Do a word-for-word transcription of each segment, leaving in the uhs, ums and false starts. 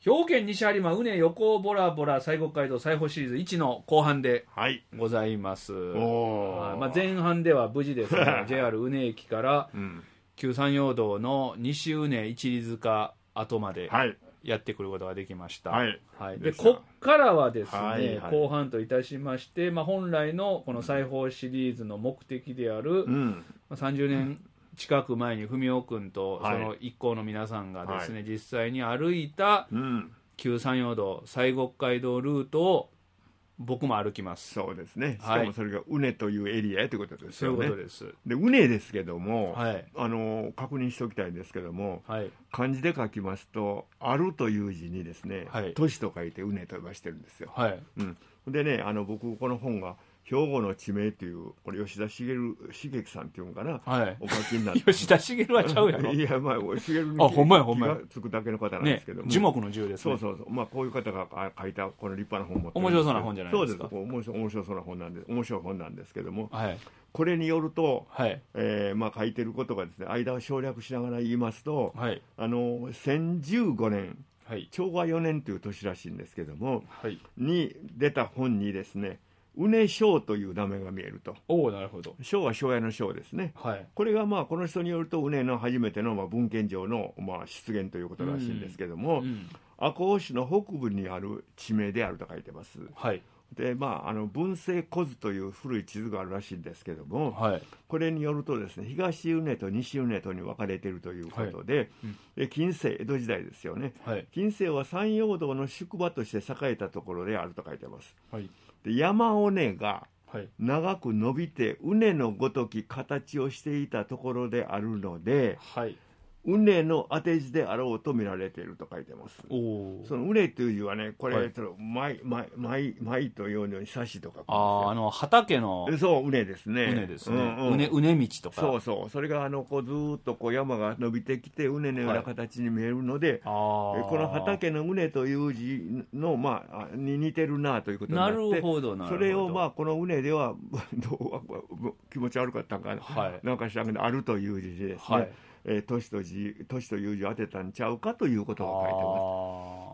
兵庫県西播磨うね横ボラボラ西国街道西宝シリーズいちの後半でございます、はい、まあ、前半では無事ですねジェイアール うね駅から旧山陽道の西うね一里塚跡までやってくることができました、はいはい、でこっからはですね、はいはい、後半といたしまして、まあ、本来のこの西宝シリーズの目的である、うん、まあ、さんじゅうねん近く前に文雄君とその一行の皆さんがですね、はい、実際に歩いた旧山陽道西国街道ルートを僕も歩きます。 そうですね。しかもそれがうねというエリアということですよね。 そういうことです。 でうねですけども、はい、あの確認しておきたいんですけども、はい、漢字で書きますとあるという字にですね、はい、都市と書いてうねと呼ばしてるんですよ。はい、うん、でね、あの僕この本が兵庫の地名というこれ吉田茂茂樹さんっていうのかな、はい、お書きになって吉田茂はちゃうやろいや、まあ茂にあほんまやほんまや気がつくだけの方なんですけども、 ね、樹木の樹ですね。 そうそうそう、まあ、こういう方が書いたこの立派な本を持ってる面白そうな本じゃないですか。 そうです、面白面白そうな本なんで面白い本なんですけども、はい、これによると、はい、えーまあ、書いてることがですね、間を省略しながら言いますと、はい、あのせんじゅうごねん、はい、ちょうわよねんという年らしいんですけども、はい、に出た本にですねうね章という名前が見えると。 おお、なるほど。 章は庄屋の章ですね、はい、これがまあこの人によるとうねの初めてのまあ文献上のまあ出現ということらしいんですけども、うんうん、赤穂市の北部にある地名であると書いてます、はい、でまあ、あの文政小図という古い地図があるらしいんですけども、はい、これによるとですね東うねと西うねとに分かれているということで、はい、うん、近世江戸時代ですよね、はい、近世は山陽道の宿場として栄えたところであると書いてます、はい、で山尾根が長く伸びてうねのごとき形をしていたところであるので、はい、うねの当て字であろうと見られていると書いてます。おそのうねという字はね、これ、はい、舞舞舞というように刺しとか、 ああの畑のそううねですね。 うねですね。うんうん、うねうね道とか。 そうそう。それがあのこうずーっとこう山が伸びてきてうねのような形に見えるので、はい、この畑のうねという字のまあに似てるなということになって、 なるほどなるほど。 それをまあこのうねではどう気持ち悪かったんかな、はい、なんか知らんけどあるという字でですね。はい、えー、都市と字都市という字を当てたんちゃうかということが書いてます。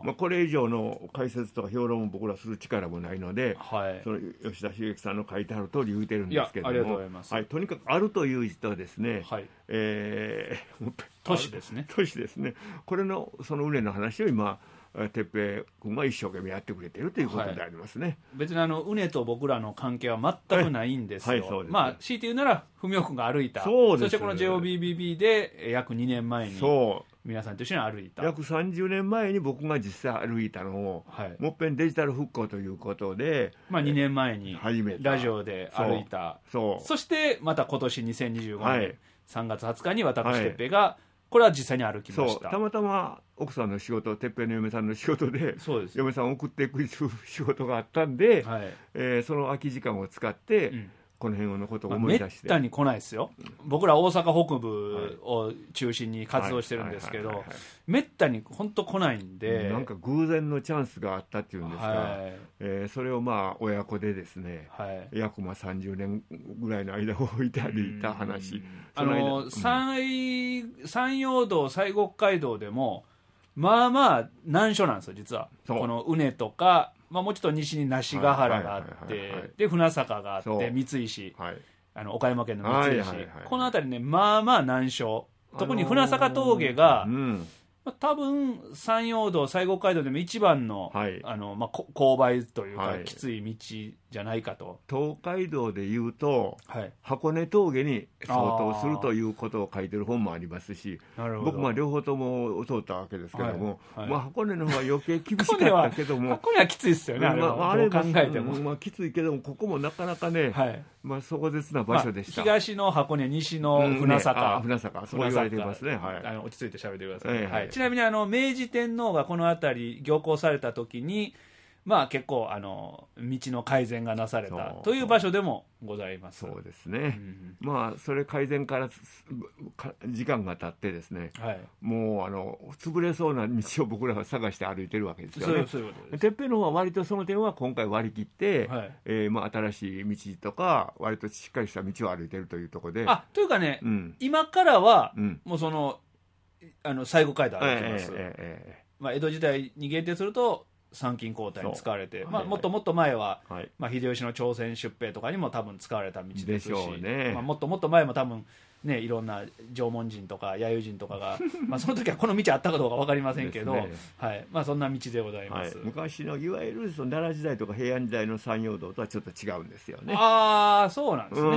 まあ、これ以上の解説とか評論も僕らする力もないので、はい、その吉田茂樹さんの書いてある通り言うてるんですけども、 ありがとうございます、 はい、とにかくあるという字とですね、はい、えー、都市ですね都市ですね、これのそのうねの話を今哲平君が一生懸命やってくれているということでありますね、はい、 別にあのうねと僕らの関係は全くないんですよ、はいはい、まあ強いて言うなら文雄君が歩いた、 そ, そしてこの ジェイオービービービー で約にねんまえに皆さんと一緒に歩いた、 約さんじゅうねんまえに僕が実際歩いたのを、はい、もっぺんデジタル復興ということで、 まあ、にねんまえにラジオで歩いた、 そう、 そ, そしてまた今年にせんにじゅうごねん、はい、さんがつはつかに私哲平がこれは実際に歩きました。 そうたまたま奥さんの仕事、哲平の嫁さんの仕事で、そうです、嫁さんを送っていく仕事があったんで、はい、えー、その空き時間を使って、うん、この辺のことを思い出して、 まあ、めったに来ないですよ、うん、僕ら大阪北部を中心に活動してるんですけど、めったに本当来ないんで、 なんか偶然のチャンスがあったっていうんですか、はい、えー、それをまあ親子でですね、はい、約まあさんじゅうねんぐらいの間を置いて歩いた話、 あの、うん、山, 山陽道西国街道でもまあまあ難所なんですよ実は。このうねとか、まあ、もうちょっと西に梨ヶ原があってで船坂があって三石、はい、あの岡山県の三石、はいはいはい、この辺りねまあまあ難所、特に船坂峠が、あのーうんまあ、多分山陽道西国街道でも一番の、はい、あのまあ、勾配というか、はい、きつい道じゃないかと。 東海道でいうと、はい、箱根峠に相当するということを書いてる本もありますし、僕まあ両方とも通ったわけですけども、はいはい、まあ、箱根の方が余計厳しかったけども箱根はきついですよね、あれは、まあ、どう考えても、 まあ、きついけどもここもなかなかね、はい、まあ、壮絶な場所でした、 まあ、東の箱根、西の船坂、 うんね、船坂そう言われてますね、はい、 あの落ち着いて喋ってください、 はいはい、 ちなみにあの明治天皇がこの辺り行幸された時に、まあ、結構あの道の改善がなされたという場所でもございます。 そうですね、うん、まあそれ改善から時間が経ってですね、はい、もうあの潰れそうな道を僕らが探して歩いてるわけですよね。てっぺんの方は割とその点は今回割り切って、はい、えーまあ、新しい道とか割としっかりした道を歩いてるというところで、 あというかね、うん、今からは、うん、もうそのあの西国街道歩きます、えーえーえーまあ、江戸時代に限定すると参勤交代に使われて、まあ、はいはい、もっともっと前は、はい、まあ、秀吉の朝鮮出兵とかにも多分使われた道ですし、 でしょうね、 まあ、もっともっと前も多分ね、いろんな縄文人とか弥生人とかがまあその時はこの道あったかどうか分かりませんけど、ね、はい、まあ、そんな道でございます、 はい、昔のいわゆるその奈良時代とか平安時代の山陽道とはちょっと違うんですよね。 ああ、そうなんですね、うん、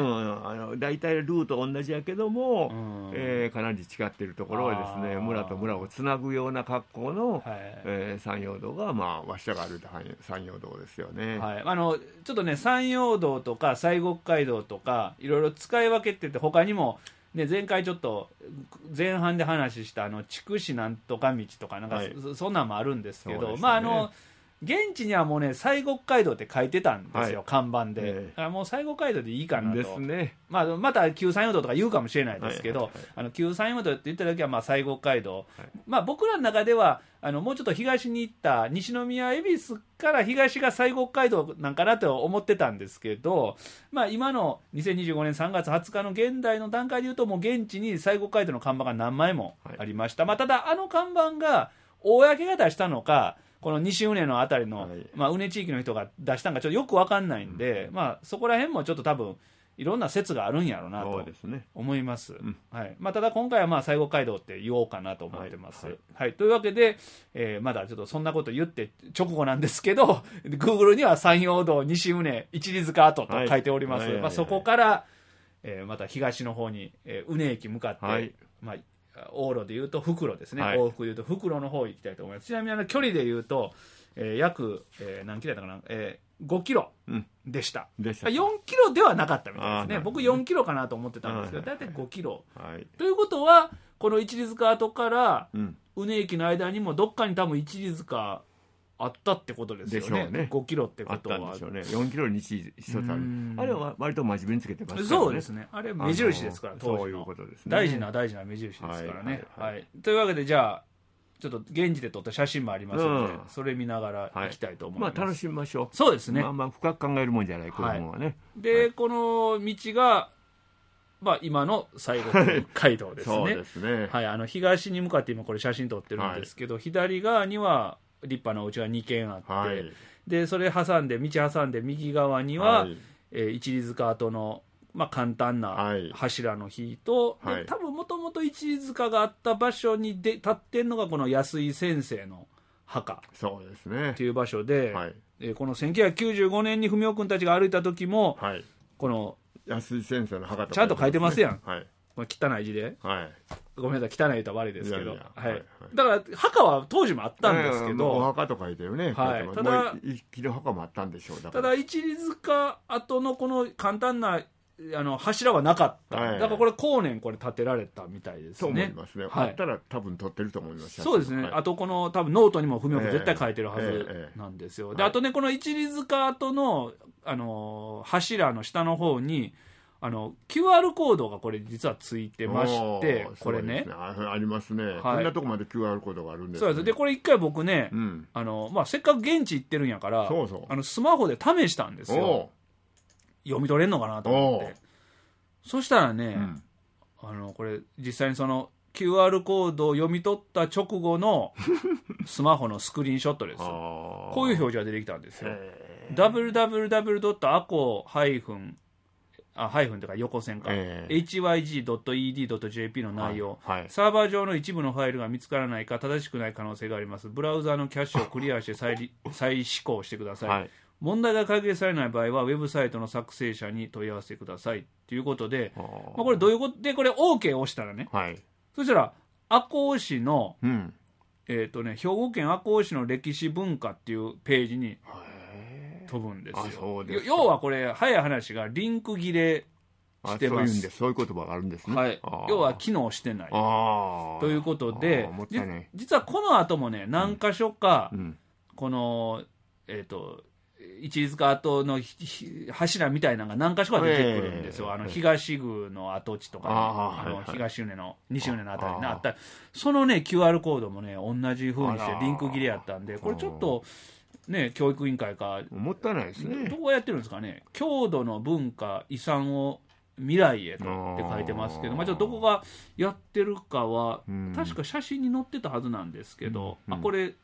あの大体ルート同じやけども、うん、えー、かなり違っているところはですね、村と村をつなぐような格好の、はい、えー、山陽道が、まあ、わしらが歩いた山陽道ですよね、 はい、あのちょっとね、山陽道とか西国街道とかいろいろ使い分けてて、他にもで前回ちょっと前半で話したあの筑紫なんとか道とかなんか、はい、そんなんもあるんですけど、ね、まああの現地にはもうね西国街道って書いてたんですよ、はい、看板で、えー、だからもう西国街道でいいかなとですね、 まあ、また旧山陽道とか言うかもしれないですけど、はいはいはい、あの旧山陽道って言った時はまあ西国街道、はい、まあ、僕らの中ではあのもうちょっと東に行った西宮恵比寿から東が西国街道なんかなと思ってたんですけど、まあ、今のにせんにじゅうごねんさんがつはつかの現代の段階でいうともう現地に西国街道の看板が何枚もありました、はい、まあ、ただあの看板が公が出したのかこの西畝のあたりの、はい、まあ、畝地域の人が出したのかちょっとよく分かんないんで、うん、まあ、そこら辺もちょっと多分いろんな説があるんやろうなと思います。 うん、 はい、まあ、ただ今回はまあ西国街道って言おうかなと思ってます。はいはい、というわけで、えー、まだちょっとそんなこと言って直後なんですけど Google には山陽道西畝一里塚跡と書いております。まあ、そこから、えー、また東の方に、えー、畝駅向かって、はい、まあ、往路でいうと袋ですね、はい、往復でいうと袋の方行きたいと思います。ちなみにあの距離でいうと、えー、約、えー、何キロだったかな、えー、ごキロでした、うん、でしたよんキロではなかったみたいですね。僕よんキロかなと思ってたんですけど、だいたいごキロ、はい、ということはこの一里塚跡から畝駅の間にもどっかに多分一里塚あったってことですよ ね, でしょうね。ごキロってことはあったんでしょうね。よんキロに一つある。あれは割と真面目につけてますからね。 そうですね。あれ目印ですから、当時のそういうことですね。 大事な大事な目印ですからね。はいはいはい、というわけでじゃあちょっと現地で撮った写真もありますので、うん、それ見ながら行きたいと思います。 はい、まあ楽しみましょう。 そうですね。 まあまあ深く考えるもんじゃない、こういうものはね。 で、はい、この道がまあ、今の西国街道ですね。 そうですね。 はい、あの東に向かって今これ写真撮ってるんですけど、はい、左側には立派なお家がにけんあって、はい、でそれ挟んで道挟んで右側には、はい、えー、一里塚跡の、まあ、簡単な柱の碑と、はい、多分もともと一里塚があった場所にで立ってるのがこの安井先生の墓そうですねっていう場所で、はい、えー、このせんきゅうひゃくきゅうじゅうごねんに文雄君たちが歩いた時も、はい、この安井先生の墓とか、 ちゃんと書いてますやん、 はい、 これ汚い字で、 はい、 ごめんなさい、汚い言うたら悪いですけど、いやいや、はいはい、 だから墓は当時もあったんですけど、 お墓と書いてるね、 はい、ただ生きる墓もあったんでしょう。 だからただ一里塚跡のこの簡単なあの柱はなかった、はい、だからこれ後年これ建てられたみたいですね。 そう思いますね、はい、あったら多分撮ってると思います。 そうですね、はい、あとこの多分ノートにも文雄君絶対書いてるはずなんですよ、えーえー、であとねこの一里塚跡の、あの柱の下の方にあの キューアール コードがこれ実はついてまして、これ ね, ねあ, ありますね、はい、こんなとこまで キューアール コードがあるんです、ね、 そうです。でこれ一回僕ね、うん、あのまあ、せっかく現地行ってるんやからそうそうあのスマホで試したんですよ。読み取れんのかなと思って。そしたらね、うん、あのこれ実際にその キューアール コードを読み取った直後のスマホのスクリーンショットですこういう表示が出てきたんですよ。 ダブリューダブリューダブリュードットアコハイフンあハイフンというか横線か、えー、エイチワイジードットイーディードットジェーピー の内容、はいはい、サーバー上の一部のファイルが見つからないか正しくない可能性があります。ブラウザのキャッシュをクリアして再再試行してください、はい、問題が解決されない場合はウェブサイトの作成者に問い合わせてくださいということで、まあ、これどういうことでこれ OK を押したらね、はい、そしたら赤穂市の、うんえーとね、兵庫県赤穂市の歴史文化っていうページに飛ぶんですよ。 あそうです。 要はこれ早い話がリンク切れしてます。 あそういうんでそういう言葉があるんですね、 はい、要は機能してないということで、実はこの後もね何箇所か、うん、このえっ、ー、と一里塚跡の柱みたいなのが何箇所か出てくるんですよ、えー、あの東宮の跡地とか、ね、ああの東畝の西畝のあたりにあったそのね キューアール コードもね同じ風にしてリンク切れやったんで、これちょっとね、教育委員会かもったいないですね。 どこやってるんですかね。郷土の文化遺産を未来へとって書いてますけど、まあ、ちょっとどこがやってるかは、うん、確か写真に載ってたはずなんですけど、うん、あこれ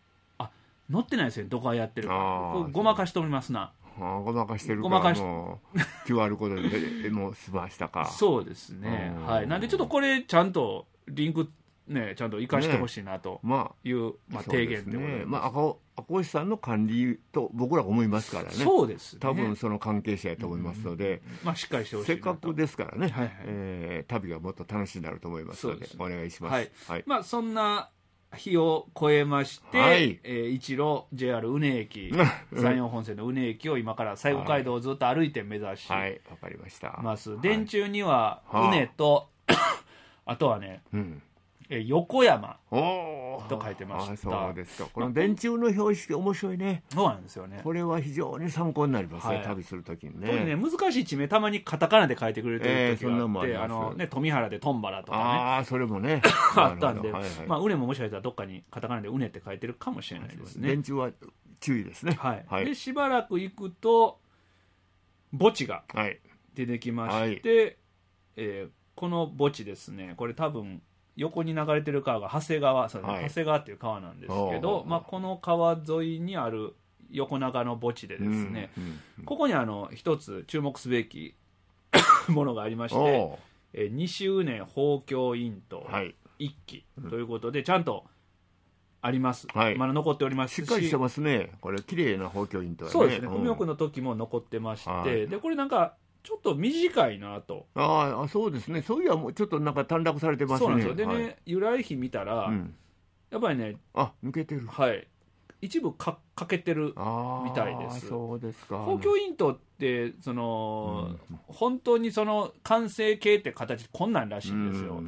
載ってないですよどこがやってるか。ごまかしておりますな。 あごまかしてるからもうキューアール コードでもう済ましたか。 そうですね、はい、なんでちょっとこれちゃんとリンクねちゃんと生かしてほしいなという、ねまあまあ、提言でございます。 まあ赤星さんの管理と僕ら思いますからね。 そうですね、 多分その関係者やと思いますので、 うんまあ、しっかりしてほしいせっかくですからね、 はいはいえー、旅がもっと楽しいになると思いますので、でね、お願いします、 はいはい、まあ、そんな日を超えまして、はいえー、一路 ジェイアール 宇根駅山陽本線の宇根駅を今から西郷街道をずっと歩いて目指します、はいはい、わかりました。電柱には宇根と、はい、あとはね、うんえ横山と書いてました。 そうですか。この電柱の表紙って面白いね。 そうなんですよね。 これは非常に参考になりますね、はい、旅するときにね。 特にね難しい地名たまにカタカナで書いてくれてる時があって、えー、あのね富原でトンバラとかね。 ああそれもねあったんで、はいはい、まあウネももしかしたらどっかにカタカナでウネって書いてるかもしれないですね。 電柱は注意ですね。 はい。はい、でしばらく行くと墓地が出てきまして、はいえー、この墓地ですね。これ多分横に流れてる川が長谷川、そうねはい、長谷川っていう川なんですけど、まあ、この川沿いにある横長の墓地でですね、うんうんうん、ここにあの一つ注目すべきものがありまして、え西宇根宝鏡院塔一基ということでちゃんとあります、はい、まだ残っておりますし、 しっかりしてますね。これ綺麗な宝鏡院塔、ね、 そうですね。文禄の時も残ってまして、はい、でこれなんかちょっと短いなと。 ああそうですね。そういやもうちょっとなんか短絡されてますね。 そうなんですよ。でね、はい、由来碑見たら、うん、やっぱりねあ抜けてる。 はい一部か欠けてるみたいです。 そうですか。 宝鏡院塔ってその、うん、本当にその完成形って形こんなんらしいんですよ。うんうんうん、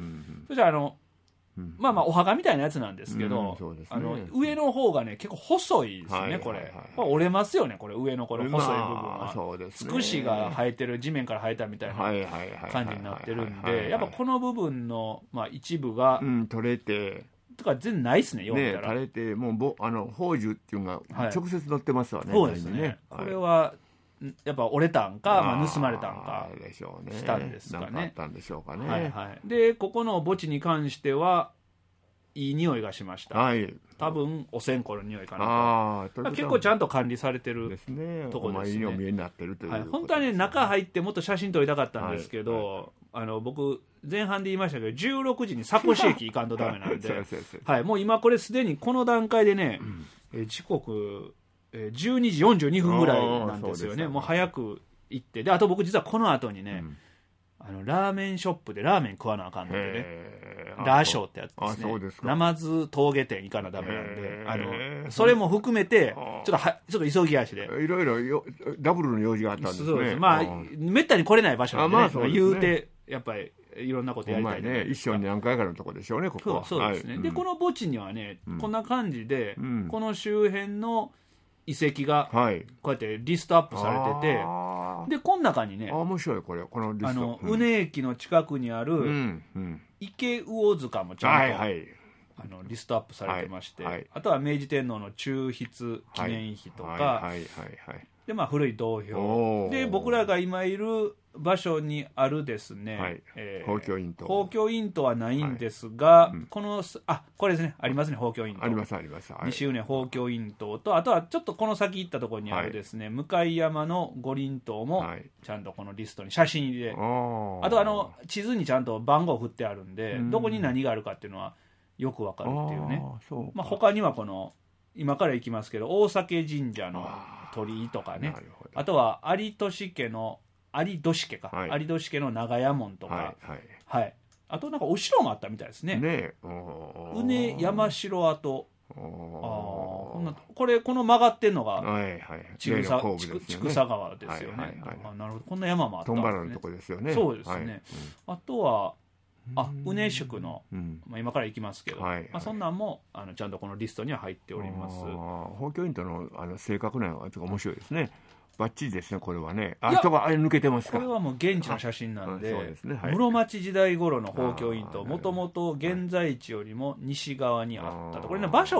そしたらあの、うん、まあまあお墓みたいなやつなんですけど、うんね、あの上の方がね結構細いですね、はいはいはい、これ、まあ、折れますよねこれ上のこれ細い部分は、まあそうですね、つくしが生えてる地面から生えたみたいな感じになってるんでやっぱこの部分の、まあ、一部が、 うん、取れてとか全然ないですね読んだら、 ね、垂れてもうぼあの宝珠っていうのが直接載ってますわね、 はい、そうですね、ね、これはやっぱ折れたんか、まあ、盗まれたんかでしょうね、 したんですかね。 なんかあったんでしょうかね、 はいはい、でここの墓地に関してはいい匂いがしました、はい、多分お線香の匂いかなと。あ結構ちゃんと管理されてるです、ね、とこですね。お前にお見えになってるという、はい、本当はね中入ってもっと写真撮りたかったんですけど、はいはい、あの僕前半で言いましたけどじゅうろくじに佐越駅行かんとダメなんではい、もう今これすでにこの段階でね、うん、え時刻、えじゅうにじよんじゅうにふんぐらいなんですよね。もう早く行ってであと僕実はこの後にね、うんあのラーメンショップでラーメン食わなあかんのでねラーショーってやつですね。ナマズ峠店行かなダメなんであのそれも含めてちょっとはちょっと急ぎ足でいろいろよダブルの用事があったんですね。そうです。 まあめったに来れない場所なんでね、まあそうですね、言うてやっぱりいろんなことやりたいね。一生に何回かのとこでしょうねここは。 そう、そうですね、はい、でこの墓地にはね、うん、こんな感じで、うん、この周辺の遺跡がこうやってリストアップされてて、はい、でこの中にねあ面白いこれこのリストあの、うん、宇根駅の近くにある、うんうん、池魚塚もちゃんと、はいはい、あのリストアップされてまして、はいはい、あとは明治天皇の中筆記念碑とか、はいはいはいはい、でまあ古い銅標で僕らが今いる場所にあるですね、はいえー、宝鏡院塔宝鏡院塔はないんですが、はいうん、このあこれですねありますね宝鏡院塔ありますあります、 はい、西宇根宝鏡院塔とあとはちょっとこの先行ったところにあるですね、はい、向山の五輪塔もちゃんとこのリストに写真入りで、はい、あとあの地図にちゃんと番号振ってあるんで、うん、どこに何があるかっていうのはよくわかるっていうね。あそうまあ、他にはこの今から行きますけど大崎神社の鳥居とかね あ, あとは有俊家の有俊家か、はい、有俊家の長屋門とか、はいはいはい、あとなんかお城もあったみたいですね。ね宇根山城跡あこんなこれこの曲がってんのが千草川ですよね。なるほどこんな山もあったんですね。 トンバラのとこですよね。 そうですね、はいうん、あとはあ宇根宿の、うんまあ、今から行きますけど、はいはいまあ、そんなんもあのちゃんとこのリストには入っております。 宝鏡院とのあの正確なやつが面白いですね。バッチリですねこれはね。あ人があれ抜けてますか。 これはもう現地の写真なんで、そうですねはい、室町時代頃の宝鏡院ともともと現在地よりも西側にあったと。これね場所が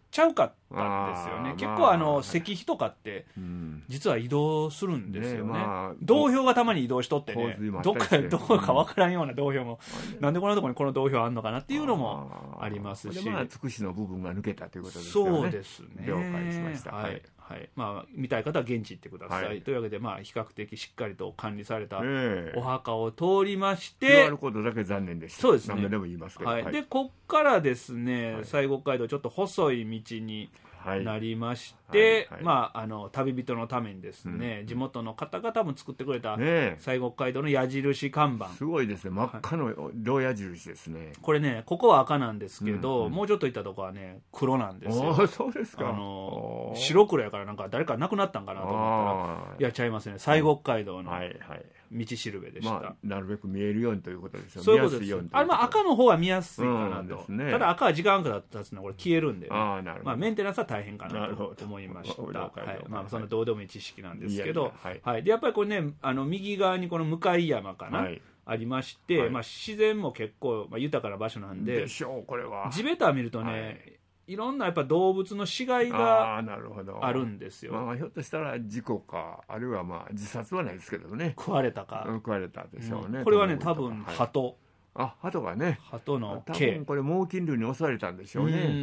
ちゃうかったんですよね。結構あの石碑とかって実は移動するんですよね。ねまあ、道標がたまに移動しとってね、どっかどこか分からんような道標も、うん、なんでこんなところにこの道標あんのかなっていうのもありますし、 まあ、つくしの部分が抜けたということですよね。 そうですね。 了解しました。 はい。はい、まあ、見たい方は現地行ってください、はい、というわけで、まあ、比較的しっかりと管理されたお墓を通りまして、 キューアール コードだけ残念でした。 そうですね。 何度でも言いますけど、 はいはい、でこっからですね、はい、西国街道ちょっと細い道になりまして、はいはいはい、まあ、あの旅人のためにですね、うん、地元の方々も作ってくれた西国街道の矢印看板、 すごいですね。真っ赤の銅矢印ですね、はい、 これね、ここは赤なんですけど、うんうん、もうちょっと行ったとこはね黒なんですよ。 あ、そうですか。 あの白黒やからなんか誰か亡くなったんかなと思ったら、いやちゃいますね、西国街道の道しるべでした、はいはい、 まあ、なるべく見えるようにということですよ。 そういうことです。あれ、まあ、赤の方は見やすいかなと、 うんね、 ただ赤は時間が経つのはこれ消えるんで、ね、 あ、なるほど、 まあ、メンテナンスは大変かなと思いました。はい、まあ、そんなどうでもいい知識なんですけど、いやいや、はいはい、でやっぱりこれね、あの右側にこの向山かな、はい、ありまして、はい、まあ、自然も結構、まあ、豊かな場所なんで、 でしょう、これは地べた見るとね、はい、いろんなやっぱ動物の死骸があるんですよ。 まあ、ひょっとしたら事故か、あるいはまあ自殺はないですけどね、 食われたか、 食われたでしょうね、 うん、これはね多分鳩、はい、 あ、鳩がね、 鳩の毛、 多分これ猛禽類に襲われたんでしょうね。うん、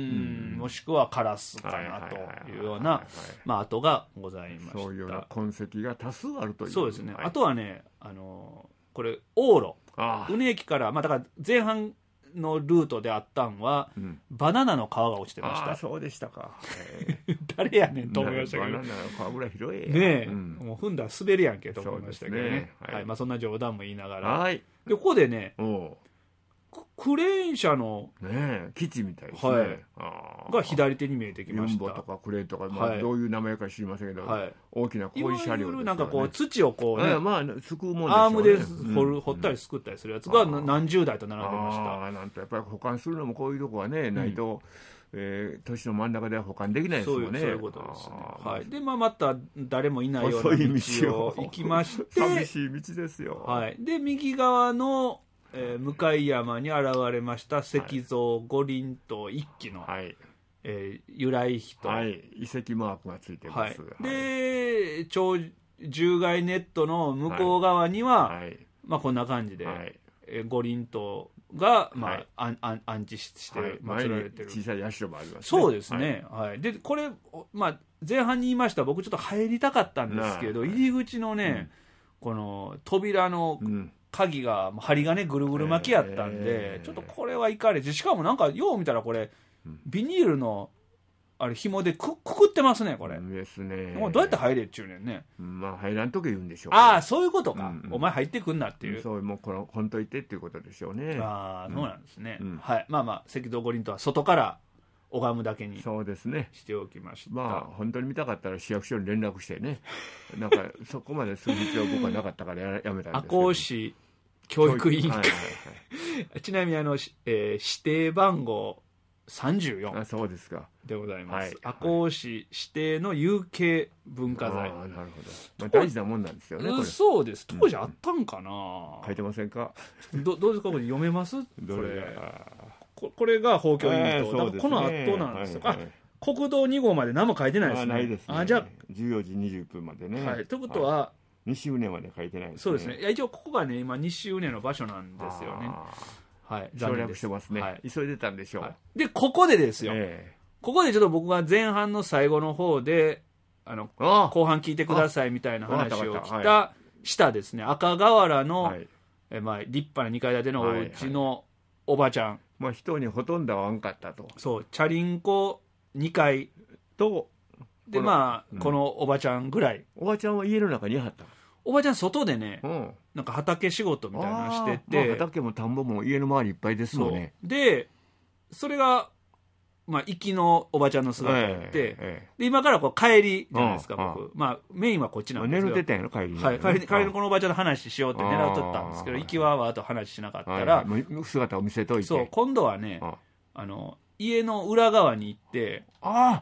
もしくはカラスかなというような跡がございました。 そういうような痕跡が多数あるという。 そうですね、はい、あとはね、あのこれ往路、宇根駅から、まあ、だから前半のルートであったんは、うん、バナナの皮が落ちてました。 あ、そうでしたか。 誰やねんと思いましたけど、 バナナの皮ぐらい広いやねえ、うん、もう踏んだら滑るやんけと思いましたけどね。ね、はいはい、まあ、そんな冗談も言いながら、はい、でここでね、クレーン車の、 ね、基地みたいですね、はい、 あが左手に見えてきました。 ユンボとかクレーンとか、まあ、どういう名前か知りませんけど、はい、大きな工事車両ですよね。いわゆるなんかこう土をこうね、 まあ、すくうもんでしょうね、 アームで掘る、うん、掘ったりすくったりするやつが何十台と並んでました。 ああ、なんとやっぱり保管するのもこういうとこはね、ないと、うん、えー、都市の真ん中では保管できないですよね。 そういうことですね。はい、で、まあ、また誰もいないような道を行きまして寂しい道ですよ。 はい、で右側のえー、向山に現れました石像五輪塔一基の、はい、えー、由来碑と、 はい、遺跡マークがついてます、 はい、で鳥獣害ネットの向こう側には、はい、まあ、こんな感じで、はい、えー、五輪塔が、まあ、はい、安安置して祀られてる、 はい、小さい社もありますね。 そうですね、はいはい、でこれ、まあ、前半に言いました、僕ちょっと入りたかったんですけど、入り口のね、うん、この扉の、うん、鍵が針金ぐるぐる巻きやったんで、ちょっとこれはいかれて、しかもなんかよう見たらこれビニールのあれ紐で く, くくってますね、これですね。 もうどうやって入れっちゅうねんね。 まあ入らんとき言うんでしょう。 ああ、そういうことか、うんうん、お前入ってくんなっていう、 そう、もうこのほんといてっていうことでしょうね。 ああ、そうなんですね、うん、はい。まあまあ石像五輪とは外から拝むだけにそうですねしておきました。 まあ本当に見たかったら市役所に連絡してねなんかそこまでする必要僕はなかったから や, やめたんですけど、 赤穂市教育委員会、はいはいはい、ちなみにあの、えー、指定番号さんじゅうよん、 あ、そうですか、 でございます、はい、赤穂市指定の有形文化財。 あ、なるほど、まあ、大事なもんなんですよね、これ。 そうです、当時あったんかな、 うん、書いてませんか。 ど, どうですか、これ読めます？これこ, これが法教委員と、ね、この後なんですよ、はいはい、あ、国道に号まで何も書いてないですね。 あ、ないですね。 あ、じゃあじゅうよじにじゅっぷんまでね、 はい、ということは、はい、 西宇根まで書いてないですね。 そうですね。いや、一応ここがね今西宇根の場所なんですよね。はい、 省略してますね、はい、急いでたんでしょう、はい、 でここでですよ、えー、ここでちょっと僕が前半の最後の方であの後半聞いてくださいみたいな話を聞いたしたですね、赤瓦の、はい、えまあ、立派なにかい建てのお家のおばちゃん、はいはい、 まあ、人にほとんど会わんかったと。 そう、チャリンコにかいとで、まあ、うん、このおばちゃんぐらい。 おばちゃんは家の中にいはった。 おばちゃん外でね、うん、なんか畑仕事みたいなのしてて、 まあ、畑も田んぼも家の周りいっぱいですもんね。 でそれが、まあ、行きのおばちゃんの姿で、えーえー、で今からこう帰りじゃないですか、僕、まあ、メインはこっちなんですけど、 寝るてたんやろ帰りに、 はい、帰り帰りのこのおばちゃんの話しようって狙うとったんですけど、行きはわーと話しなかったら、はいはい、 姿を見せといて、 そう今度はね、あの家の裏側に行って、 ああ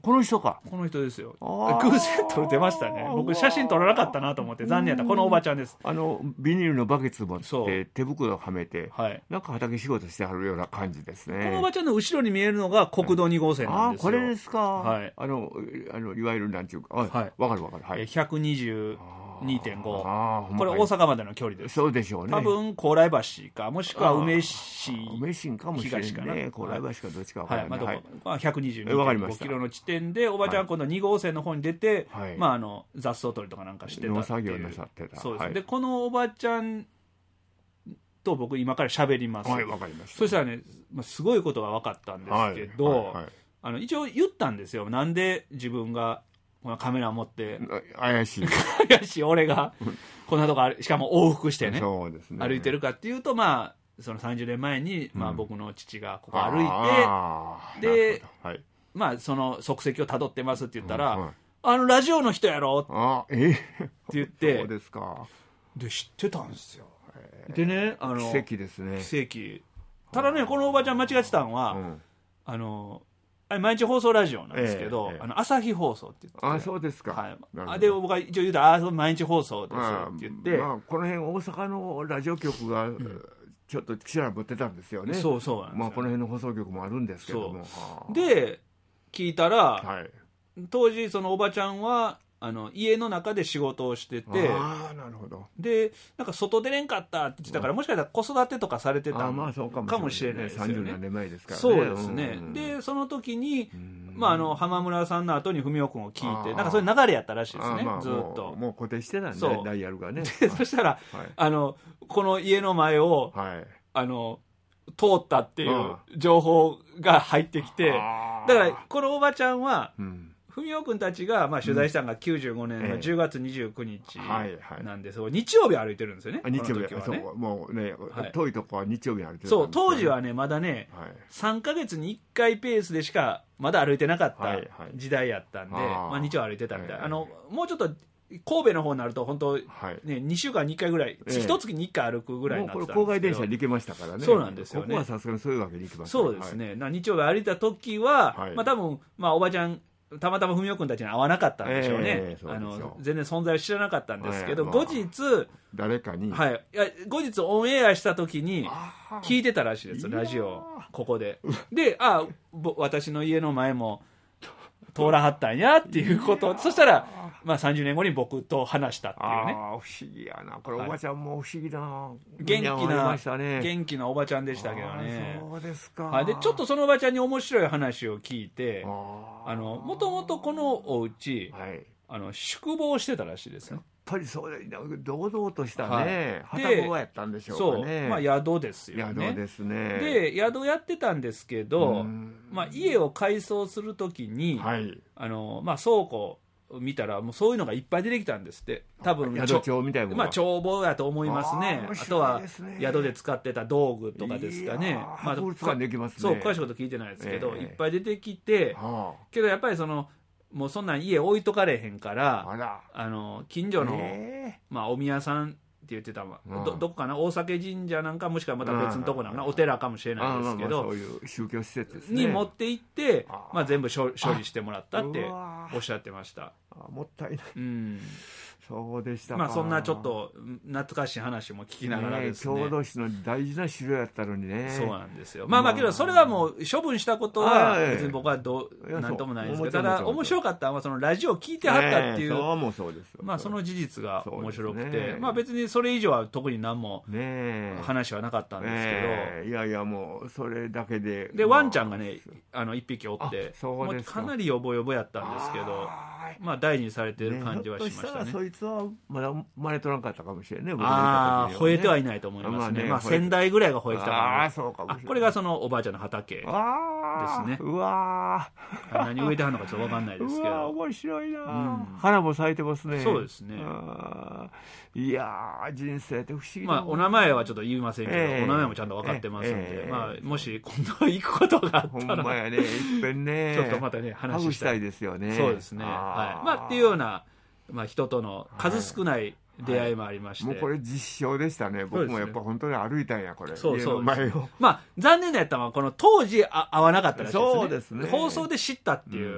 この人か。 この人ですよ。偶然撮れてましたね。僕写真撮らなかったなと思って残念やった。このおばちゃんです。 あのビニールのバケツ持って手袋をはめて、はい、なんか畑仕事してはるような感じですね。 このおばちゃんの後ろに見えるのが国道に号線なんですよ。 あ、これですか。はい。あのあのいわゆるなんていうか、はい。わかるわかる。はい。 ひゃくにじゅうにてんご。これ大阪までの距離です。 そうでしょうね。 多分高麗橋かもしくは梅市梅市かもしれないね。高麗橋かどっちかわからない。はい。 まあひゃくにじゅうにてんごキロの地点でおばちゃん今度に号線の方に出て、まああの雑草取りとかなんかしてたっていう。 農作業なさってた。 そうです。でこのおばちゃんと僕今から喋ります。 はい、わかりました。 そしたらね、まあすごいことが分かったんですけど、あの一応言ったんですよ。なんで自分がこのカメラ持って怪しい怪しい俺がこんなとこある、しかも往復してね、 そうですね、 歩いてるかっていうと、まあそのさんじゅうねんまえに、まあ、僕の父がここ歩いて、で、はい、まあその足跡をたどってますって言ったら、うん、はい、あのラジオの人やろって言ってそうですか。 で知ってたんですよ。でね、あの奇跡ですね。 奇跡。ただね、このおばちゃん間違ってたのは、うん、あのあれ毎日放送ラジオなんですけど、えーえー、あの朝日放送って言って、 あ、そうですか。はい、 あで僕が一応言うと、あ毎日放送ですって言って、 まあ、この辺大阪のラジオ局が、うん、ちょっと力持ってたんですよね。 そうそうなんですよ。 まあこの辺の放送局もあるんですけども。 で聞いたら、はい、当時そのおばちゃんはあの家の中で仕事をしてて、 あ、なるほど。 でなんか外出れんかったって言ってたから、もしかしたら子育てとかされてたのかもしれないですよね。さんじゅうねんねんまえですからね。そうですね。でその時に、まあ、あの浜村さんの後に文雄君を聞いて、なんかそういう流れやったらしいですね。まあ、ずっともう固定してたんでダイヤルがね。 そしたら、はい、あのこの家の前を、はい、あの通ったっていう情報が入ってきて、だからこのおばちゃんは、うん、文雄君たちが、まあ、取材したのがきゅうじゅうごねんのじゅうがつにじゅうくにちなんですが、日曜日歩いてるんですよね。 日曜日はね。そうもうね、はい、遠いとこは日曜日歩いてるんです、ね、 そう、当時はねまだね、はい、さんかげつにいっかいペースでしかまだ歩いてなかった時代やったんで、はいはい、まあ、日曜歩いてたみたいな、あのもうちょっと神戸の方になると本当、はいね、にしゅうかんにいっかいぐらい、ええ、一月にいっかい歩くぐらいになってたんですけど、もうこれ郊外電車で行けましたからね。そうなんですよね。 ここはさすがにそういうわけにいきます、 ね、そうですね、はい、日曜日歩いた時は、はい、まあ多分、まあ、おばちゃんたまたま文雄君たちに会わなかったんでしょうね、えー、あの全然存在を知らなかったんですけど、えーまあ、後日誰かに、 はい、いや後日オンエアした時に聞いてたらしいですラジオここでで、あ私の家の前も通らはったんやっていうことそしたら、まあ、さんじゅうねんごに僕と話したっていうね。 あ不思議やなこれ、はい、おばちゃんも不思議な元気な、ね、元気なおばちゃんでしたけどね。 そうですか、 はい、でちょっとそのおばちゃんに面白い話を聞いて、あのもともとこのお家、はい、あの宿坊してたらしいですね。 やっぱりそう堂々としたね、はい、旅小屋やったんでしょうかね。 そう、まあ、宿ですよね。 宿ですね。 で宿やってたんですけど、まあ、家を改装するときに、はい、あのまあ、倉庫を見たらもうそういうのがいっぱい出てきたんですって。多分宿帳みたいなもの、 まあ、帳簿やと思いますね。 あ, あとは宿で使ってた道具とかですかね。 まあ、博物館できますね。 そう詳しいこと聞いてないですけど、えー、いっぱい出てきて、はあ、けどやっぱりそのもうそんなん家置いとかれへんから、ああの近所の、えーまあ、お宮さんって言ってたわ、うん、ど, どこかな大崎神社なんかもしくはまた別のとこなのかな、お寺かもしれないですけど、 そういう宗教施設ですねに持って行って、まあ、全部処理してもらったっておっしゃってました。 あもったいない、 うん、 そうでしたか。 まあそんなちょっと懐かしい話も聞きながらですね、 郷土史の大事な資料やったのにね。 そうなんですよ。まあまあけどそれはもう処分したことは別に僕はどうなんともないんですけど、ただ面白かったのはそのラジオを聞いてはったっていう、 そうもそうですよ。 まあその事実が面白くて、まあ別にそれ以上は特に何も話はなかったんですけど、 いやいやもうそれだけででワンちゃんがねあの一匹おって、もうかなりヨボヨボやったんですけど、まあ大事にされてる感じはしましたね。 ひょっとしたらそいつはまだ生まれとらんかったかもしれないね。 ああ、吠えてはいないと思いますね。まあ、ねまあ、せんだいぐらいが吠えてたから。ああ、そうかもしれない。 これがそのおばあちゃんの畑ですね。 うわー。 何植えてはるのかちょっと分かんないですけど。うわ面白いな、うん、花も咲いてますね。 そうですね。 いやー、人生って不思議な。まあ、お名前はちょっと言いませんけど、えー、お名前もちゃんと分かってますんで、えー、まあ、もし今度行くことがあったら。 ほんまやね、いっぺんね。 ちょっとまたね、話したいですよね。 そうですね。はい。まあ、っていうような、まあ、人との数少ない出会いもありまして、 はい、もうこれ実証でしたね。僕もやっぱ本当に歩いたんやこれ。そうそう、前を。 まあ残念なやったのはこの当時あ会わなかったらしいですね。 そうですね。 放送で知ったっていう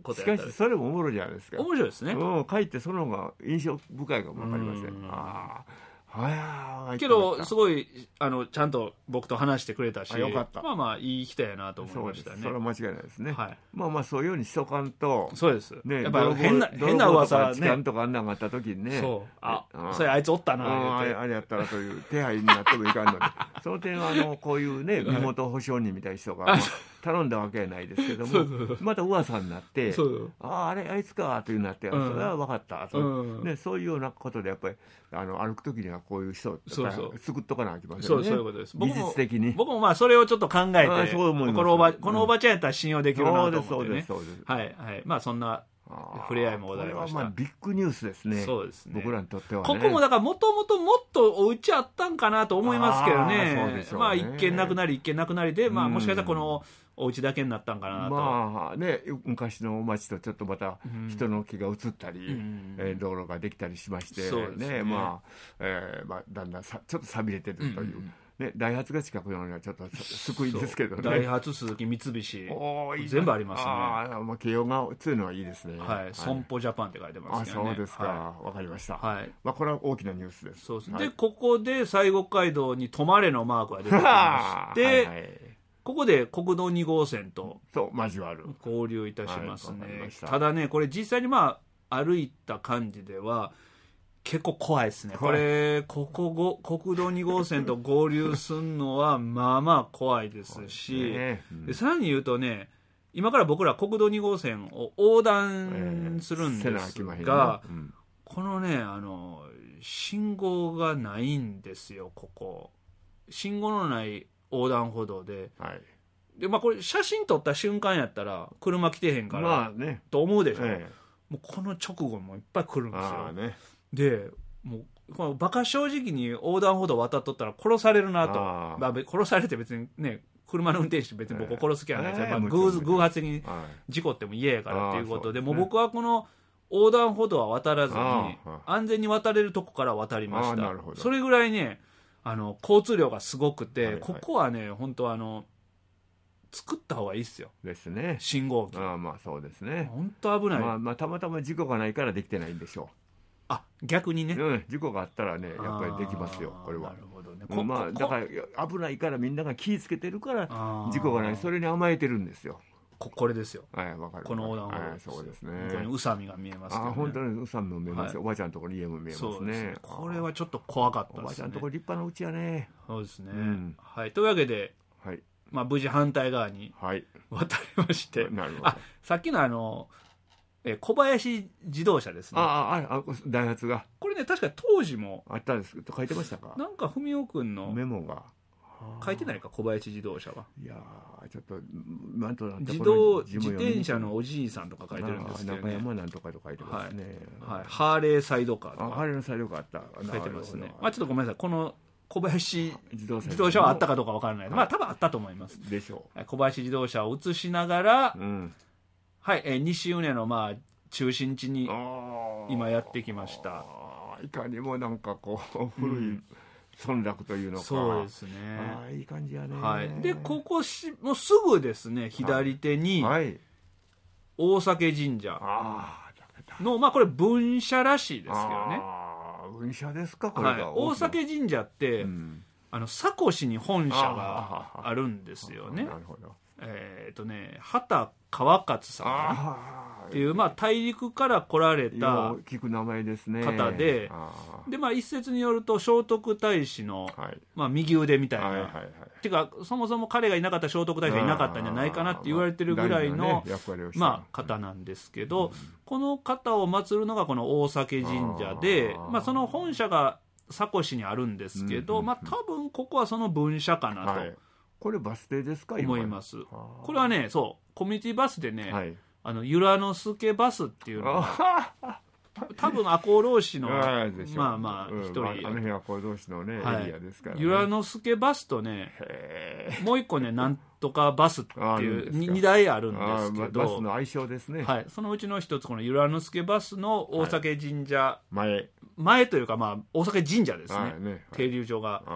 ことやったら。 しかしそれもおもろいじゃないですか。 面白いですね。 うん、書いてその方が印象深いかもわかりません。ああ、はやけどすごいあのちゃんと僕と話してくれたし、 よかった。 まあまあいい人やなと思いましたね。 それは間違いないですね。 はい。 まあまあそういうようにしとかんと。 そうです。 ね、 やっぱ変な変な噂ね。 痴漢とかあんなんがあった時にね。 そう。あ、それあいつおったな。 あれあれやったらという手配になってもいかんので、その点はあのこういうね身元保証人みたいな人が頼んだわけはないですけども、また噂になって、あああれあいつかというなって、それは分かったとね、そういうようなことでやっぱりあの歩く時にはこういう人作っとかなきゃいけませんね。 そうそういうことです。 技術的に。 僕もまあそれをちょっと考えて、このおばこのおばちゃんやったら信用できるなと思ってね。 そうですそうです。 はいはい。まあそんな触れ合いもございました。 これはまあビッグニュースですね。 そうですね。 僕らにとってはね。 ここもだからもともともっとお家あったんかなと思いますけどね。 そうでしょうね。 まあ一軒なくなり一軒なくなりで、まあもしかしたらこのお家だけになったんかなと。 まあね、昔の町とちょっとまた人の気が移ったり、うん、えー、道路ができたりしまして、そうですね、まあ、えー、まあだんだんさちょっと寂れてるという。うんね、ダイハツが近くなのにはちょっと救いですけどね。 ダイハツ、スズキ、三菱全部ありますね。 ああ、まあ慶応が強いのはいいですね。 はい、損保ジャパンって書いてますけどね。 あ、そうですか。わ、はい、かりました。 はい。 まあこれは大きなニュースです。 そうです。はい、でここで西国街道に止まれのマークが出てきまして、はいはい、ここで国道に号線と交わる合流いたしますね。はい、ただね、これ実際にまあ歩いた感じでは。結構怖いですね。これここご国道に号線と合流するのはまあまあ怖いですし、ね、うん、でさらに言うとね、今から僕ら国道に号線を横断するんですが、えーうん、このねあの信号がないんですよ。ここ信号のない横断歩道で、はい、でまあこれ写真撮った瞬間やったら車来てへんから、まあね、と思うでしょ、えー、もうこの直後もいっぱい来るんですよ。ね、でもうこのバカ正直に横断歩道渡っとったら殺されるなと、あ、まあ、殺されて別にね車の運転手別に僕を殺す気はないですよ、えーまあ、偶, 偶発的に事故っても嫌やからということで、もう僕はこの横断歩道は渡らずに安全に渡れるとこから渡りました。それぐらいねあの交通量がすごくて、はいはい、ここはね本当あの作った方がいいっすよ。 ですね。 信号機。 ああ、まあそうですね。 本当危ない。 まあまあたまたま事故がないからできてないんでしょう。 あ、逆にね、 うん、事故があったらねやっぱりできますよこれは。 なるほどね。 こまあだから危ないからみんなが気ぃつけてるから事故がない、それに甘えてるんですよ。 こ, これですよ。 はい、わかる。 この横断歩道、 はい、そうですね。 ここに宇佐美が見えますけど、ね。 あ、本当に宇佐美も見えますよ。はい、おばちゃんのところに家も見えますね。 すこれはちょっと怖かったですね。 おばちゃんのところ立派な家やね。 そうですね。うん、はい。というわけで、はい、まあ無事反対側に渡りまして、はい、なるほど。あ、さっきのあの。え小林自動車ですね。 ああ、あダイハツが。 これね、確か当時も。 あったんですと書いてましたか。 なんか文雄君の。 メモが。 書いてないか、小林自動車は。 いやー、ちょっと、なんとなんと自動、自転車のおじいさんとか書いてるんですけど、ね。 中山なんとかと書いてますね。 はい。はい、ハーレーサイドカーとか。 ハーレーのサイドカーあった。 書いてますね。まあちょっとごめんなさい。この小林自動車はあったかどうかわからない。まあ多分あったと思います。 でしょう。小林自動車を映しながら、うん、はい、え西畝のまあ、中心地に今やってきました。 いかにもなんかこう古い村落というのか、 そうですね。 あいい感じやね。 はい、でここしもうすぐですね左手に大崎神社の、まあこれ分社らしいですけどね。 分社ですかこれが。 はい、大崎神社って、うん、あの佐古市に本社があるんですよね。なるほど。えっとね畑川勝さんっていう、まあ、大陸から来られた方で、 聞く名前ですね。 で、まあ、一説によると聖徳太子の、はい、まあ、右腕みたいな、はいはいはい、ていうかそもそも彼がいなかったら聖徳太子がいなかったんじゃないかなって言われてるぐらいの、まあ、方なんですけど、うん、この方を祀るのがこの大崎神社で、まあ、その本社が佐古市にあるんですけど、うんうんうん、まあ、多分ここはその分社かなと、はい、 これバス停ですか思います。これはね、そうコミュニティバスでね、はい、あの由良之助バスっていうのが多分赤穂浪士のまあまあ一人、うん、 あの辺は赤穂浪士のね、はい、エリアですからね。 由良之助バスとねもう一個ねなんとかバスっていうにだいあるんですけど、 バスの愛称ですね。 はい、そのうちの一つこの由良之助バスの大崎神社、 はい、 前前というかまあ大崎神社ですね、はいね、はい、停留所が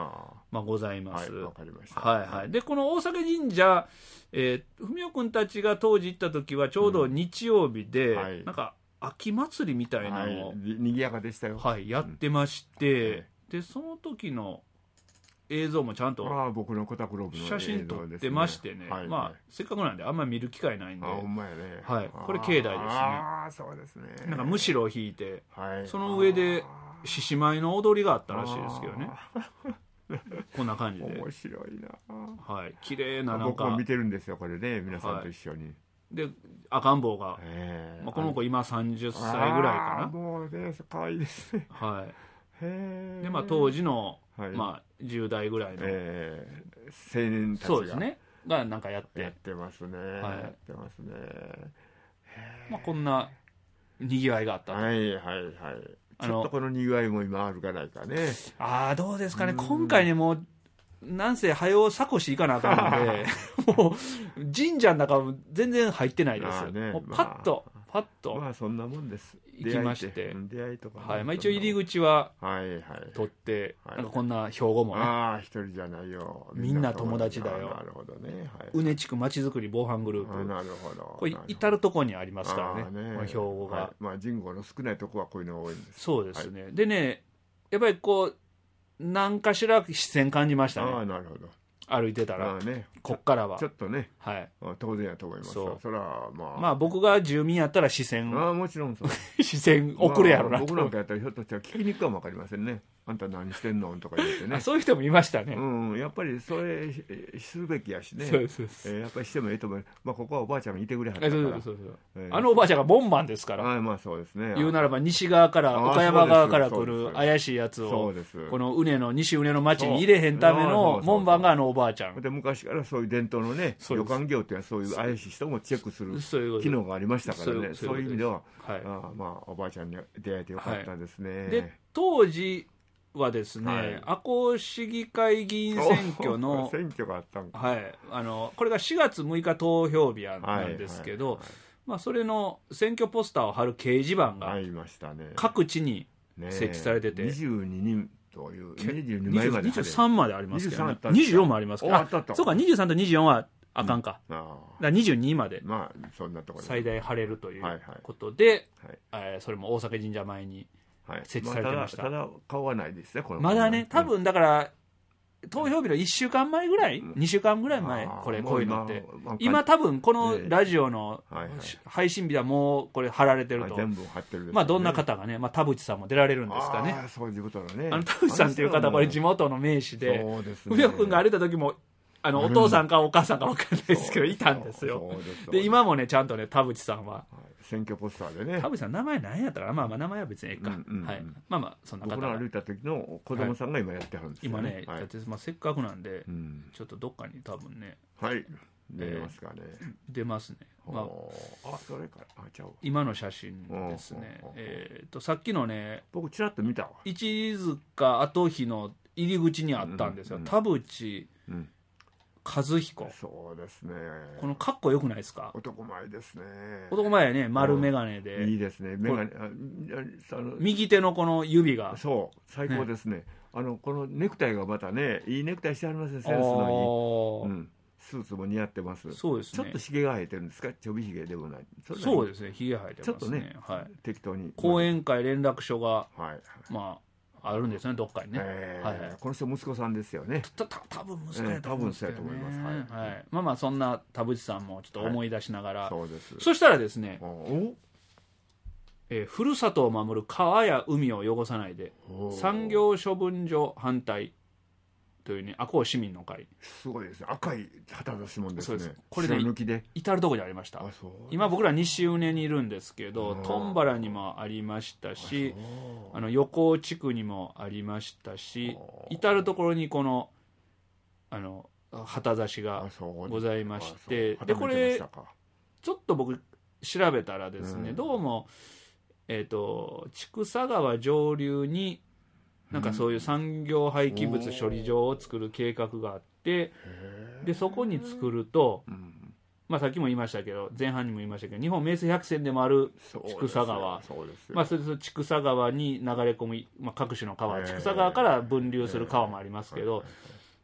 まあ、ございます。 はい、わかりました。 はいはい。で、この大阪神社、えー、文雄君たちが当時行った時はちょうど日曜日で、うんはい、なんか秋祭りみたいなのを、はい、 にぎやかでしたよ。 はい、やってまして、うんはい、でその時の映像もちゃんと写真撮ってましてね、ああ、まあ、せっかくなんであんまり見る機会ないんで、 あ、ほんまやね、 はい、これ境内ですね。 ああ、そうですね。 なんかむしろを引いて、はい、その上で獅子舞の踊りがあったらしいですけどね。こんな感じで面白いな。 はい、綺麗ななんか僕も見てるんですよこれね、皆さんと一緒に。はい、 で赤ん坊が、まあ、この子今さんじゅっさいぐらいかな。 もうね、可愛いですね。 はい。へでまあ当時の、はい、まあじゅう代ぐらいの、 えー、青年たちがそうですねがなんかやってやってますね。はい、やってますね。 まあこんなにぎわいがあったと。 はいはいはい。ちょっとこのにぎわいも今あるかないかね。 ああ、どうですかね。今回ね、もうなんせ早うサコシ行かなあかんのでもう神社の中も全然入ってないですよ、ね、もうパッと、まあ、パッとまあそんなもんです行きまして、 出会いとか、 はい、まあ、一応入り口は取って、 はいはい、 なんかこんな標語もね、 ああ一人じゃないよ、 みんな友達だよ、 なるほどね、はい、 うね地区まちづくり防犯グループ、 なるほど、 これ至るところにありますからね、ね、この標語が、はい、 まあ人口の少ないところはこういうのが多いんです。 そうですね、はい、でねやっぱりこう何かしら視線感じましたね。 ああなるほど、 歩いてたら、ね、こっからはちょっとね、 はい、 当然やと思います。そそれはまあ、 まあ僕が住民やったら視線、 ああもちろんそう視線送るやろな、 まあ、僕なんかやったらひょっとしたら聞きにくかも分かりませんね。あんた何してんのとか言ってねそういう人もいましたね。 うん、やっぱりそれするべきやしね。 そうですそうです、 えー、やっぱりしてもいいと思う。まあここはおばあちゃんがいてくれはったから。そうそうそうそう、 えー、あのおばあちゃんが門番ですから。 あまあそうですね。 言うならば西側から岡山側から来る怪しいやつをこの畝の西畝の町に入れへんための門番があのおばあちゃんで、昔からそういう伝統のね旅館業っていうのはそういう怪しい人もチェックする機能がありましたからね。そういう意味では、はい、あまあおばあちゃんに出会えてよかったですね。はい、で当時はですね、はい、赤穂市議会議員選挙の選挙があったんか、 はい、あのこれがしがつむいか投票日なんですけど、はいはいはい、まあ、それの選挙ポスターを貼る掲示板が各地に設置されてて、 ね、にじゅうににんというにじゅうにまいまでにじゅうさんまでありますけどね、にじゅうよんもありますけど、あそうかにじゅうさんとにじゅうよんはあかんか、うん、あだからにじゅうにまで最大貼れるということで、はいはい、えー、それも大阪神社前に設置されてました。 まあ、ただ、ただ顔はないですね、このまだね、多分だから、投票日のいっしゅうかんまえぐらい、うん、にしゅうかんぐらい前、これ、こういうのって、今、多分このラジオの配信日ではもうこれ、貼られてると、 全部貼ってる、ね、 まあ、どんな方がね、まあ、田淵さんも出られるんですかね、 あそういうことだね、 あの田淵さんっていう方、これ、地元の名士で、文雄君が歩いた時も、あのお父さんかお母さんか分かんないですけど、いたんですよ。で、今もね、ちゃんとね、田淵さんは。 選挙ポスターでね。 田淵さん、名前何やったかな、まあまあ、名前は別にええか。うんうんうん、はい。まあまあ、そんな方が。 僕ら歩いた時の子供さんが今やってはるんですよね。 はい、今ね、やって、まあ、せっかくなんで、うん、ちょっとどっかに多分ね。 はい。出ますかね。 えー、出ますね。まあ、あ、それか。あ、ちゃう。 今の写真ですね。えっと、さっきのね、 僕、ちらっと見たわ。 一塚跡日の入り口にあったんですよ。うんうん、田淵。うん和彦、 そうですね。 このかっこよくないですか。 男前ですね。 男前やね、丸眼鏡で、 うん、いいですね。眼鏡、あの右手のこの指が、 そう最高ですね。ね、あのこのネクタイがまたね、いいネクタイしてありますね、センスのいい、うん、スーツも似合ってます。 そうですね。 ちょっとひげが生えてるんですか。ちょびひげでもない。 そ, そうですね。ひげ生えてますね。 ちょっとね、はい、適当に後援会連絡書が、はい、まあ。あるんですね、どっかにね。 えーはいはい、この人息子さんですよね。 たた多分息子やと思うんですけどね。 多分そうやと思います。 はいはい、まあまあそんな田淵さんもちょっと思い出しながら、 はい、そうです。 そしたらですね、えー、ふるさとを守る川や海を汚さないで産業処分所反対というね、赤穂市民の会。 すごいですね。赤い旗差しもんですね。 そうです。これね、 抜きで至るところにありました。今僕ら西畝にいるんですけど、トンバラにもありましたし、あの横尾地区にもありましたし、至るところにこのあの旗差しがございまして、でこれちょっと僕調べたらですね、どうもえっと千種川上流になんかそういう産業廃棄物処理場を作る計画があって、でそこに作ると、まあ、さっきも言いましたけど、前半にも言いましたけど、日本名水百選でもある千種川、まあ、それと千種川に流れ込む、まあ、各種の川、千種川から分流する川もありますけど、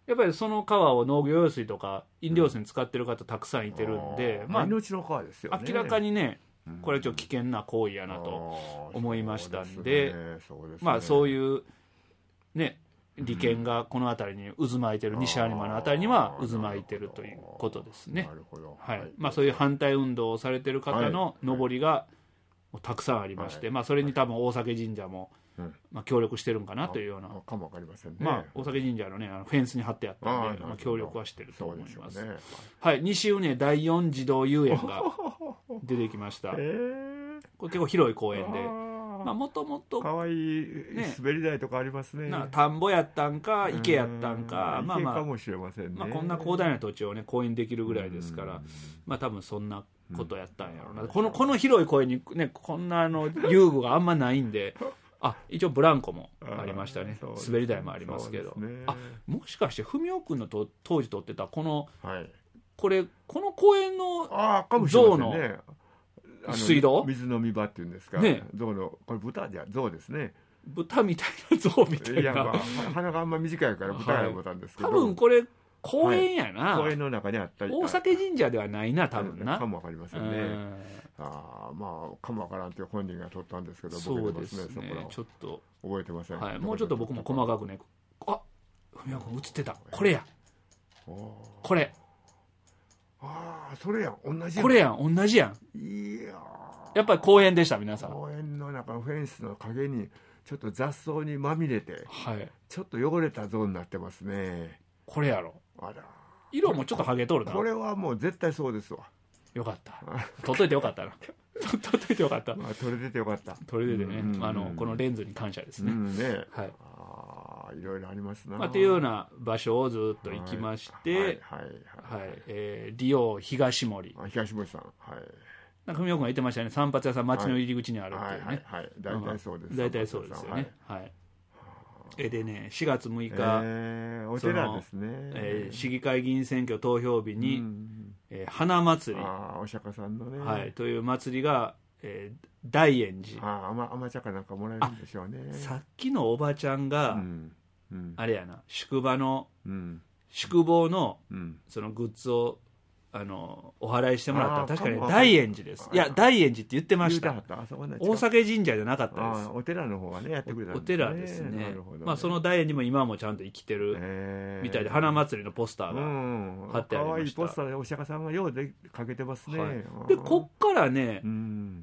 やっぱりその川を農業用水とか飲料水に使ってる方たくさんいてるんで、 まあ、命の川ですよね。 明らかにねこれはちょっと危険な行為やなと思いましたんで、まあそういうね利権がこの辺りに渦巻いてる、西有馬の辺りには渦巻いてるということですね。 なるほど、 はい、まあそういう反対運動をされてる方の上りがたくさんありまして、まあそれに多分大崎神社もまあ協力してるんかなというような、 かもわかりませんね。 まあ大崎神社のねあのフェンスに貼ってあったんで、まあ協力はしてると思います。はい、西畝第四児童遊園が出てきました。これ結構広い公園で。まあ、もともとかわいい滑り台とかありますね。 な田んぼやったんか池やったんか、まあまあ池かもしれませんね。 まあこんな広大な土地をね公園できるぐらいですから、まあ多分そんなことやったんやろうな。このこの広い公園にねこんなあの遊具があんまないんで、あ一応ブランコもありましたね。滑り台もありますけど、あもしかして文雄君のと当時撮ってたこの、はい、これこの公園の象の水道水飲み場っていうんですか、ね、象のこれ豚じゃ象ですね。 豚みたいな象みたいな。いや、まあ、 鼻があんま短いから豚や思ったんですけど、 はい、多分これ公園やな、 はい、公園の中にあったり大崎神社ではないな多分な。 かもわかりませんね。あまあかもわからんという本人が取ったんですけど、 そうですね、そこらちょっと覚えてません、 はい、もうちょっと僕も細かくね、あ文雄君映ってた、これやこれ、 ああそれやん、同じやん、 これやん同じやん。いややっぱり公園でした。皆さん公園の中のフェンスの陰にちょっと雑草にまみれて、 はい、 ちょっと汚れた像になってますね。 これやろ。 あら色もちょっと剥げとるな。 これはもう絶対そうですわ。 よかった撮っといてよかったな撮っといてよかった、 まあ、撮れててよかった。 撮れててね、うんうん、あのこのレンズに感謝ですね、 うんね、 はい、 あいろいろありますな、 まあ、というような場所をずっと行きまして、はいはいはいはいえー、リオ東森、 あ東森さん、はい、 なんか文雄君が言ってましたね、散髪屋さん街の入り口にあるっていうね、 はいはいはい、大体そうです、 大体そうですよね、はい、はい、えでねしがつむいか、 えー、お寺ですね、 えー、市議会議員選挙投票日に、うんえー、花祭り、 あお釈迦さんのね、 はい、という祭りが、えー、大円寺、 あ甘甘茶かなんかもらえるんでしょうね。 さっきのおばちゃんが、うんうん、あれやな宿場の、うん、宿坊の、うん、そのグッズをあのお祓いしてもらったら確かに大円寺です。いや大円寺って言ってました。大崎神社じゃなかったです。 あお寺の方はねやってくれたんですね。お寺ですね。なるほどね。まあその大円寺も今もちゃんと生きてるみたいで、花祭りのポスターが貼ってありました。可愛いポスターでお釈迦さんがようでかけてますね。はい、 でこっからね、うん、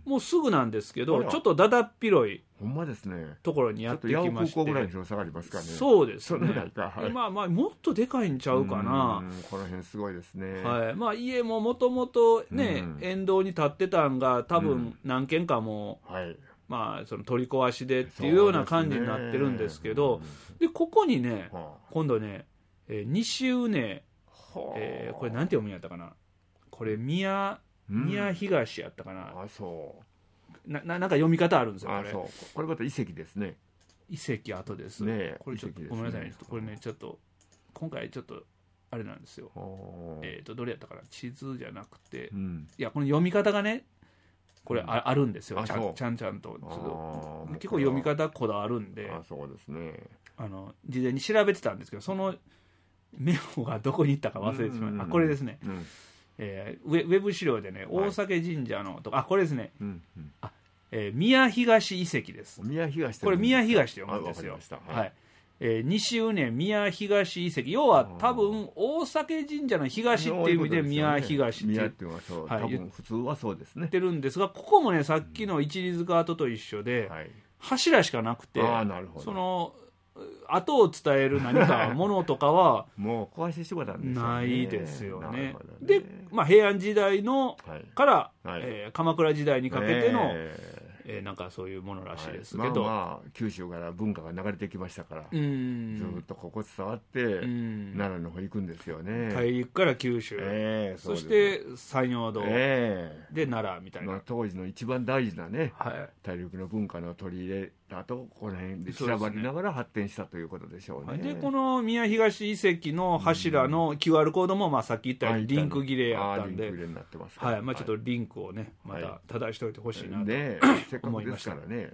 もうすぐなんですけど、ちょっとだだっ広い。 ほんまですね。 ところにやってきまして。ちょっと八百ぐらいの広さがありますかね。 そうですね。 はい、 まあまあもっとでかいんちゃうかな。 この辺すごいですね。 はい。まあ家ももともとね、沿道に立ってたんが多分何軒かも、うん、はい。まあその取り壊しでっていうような感じになってるんですけど、で、ね、ここにね、はあ、今度ね、えー、西畝、はあ、えー、これなんて読むんやったかな。これ宮宮東やったかな。 あ、そう。 な, な, なんか読み方あるんですよ。 あこれそうこれまた遺跡ですね。 遺跡跡ですね。これちょっと、ね、ごめんなさいね。これねちょっと今回ちょっとあれなんですよ。えっ、ー、とどれやったかな、地図じゃなくて、うん、いやこの読み方がねこれ あ,、うん、あるんですよ。ちゃんちゃんちゃんとちょっと結構読み方こだわるんで、 あそうですね。あの事前に調べてたんですけどそのメモがどこに行ったか忘れてしまいました。あこれですね。うんえー、ウ, ェウェブ資料でね大崎神社のとか、はい、あこれですね。うんうんあえー、宮東遺跡です。 宮東これ宮東って読むんですよ。はい、はいえー、西畝宮東遺跡、要は多分大崎神社の東っていう意味で宮東って宮っていうのはそう、はい、多分普通はそうですね。 言ってるんですが、ここもねさっきの一里塚跡と一緒で、はい、柱しかなくて、 あなるほどその後を伝える何かものとかはもう壊してしまったんですよね。 ないですよね。で、まあ、平安時代のから、はいはいえー、鎌倉時代にかけての、えーえー、なんかそういうものらしいですけど、 はいまあまあ、九州から文化が流れてきましたからうんずっとここ伝わって奈良の方行くんですよね。 大陸から九州、えー、そ, そして山陽道、えー、で奈良みたいな、まあ、 当時の一番大事なね、はい、大陸の文化の取り入れだとこの辺で散らばりながら発展したということでしょうね。 でこの宮東遺跡の柱の キューアール コードもまあさっき言ったようにリンク切れやったんで、 リンク切れになってますはいまあ、ちょっとリンクをねまた正しておいてほしいなと、 ねせっかくですからね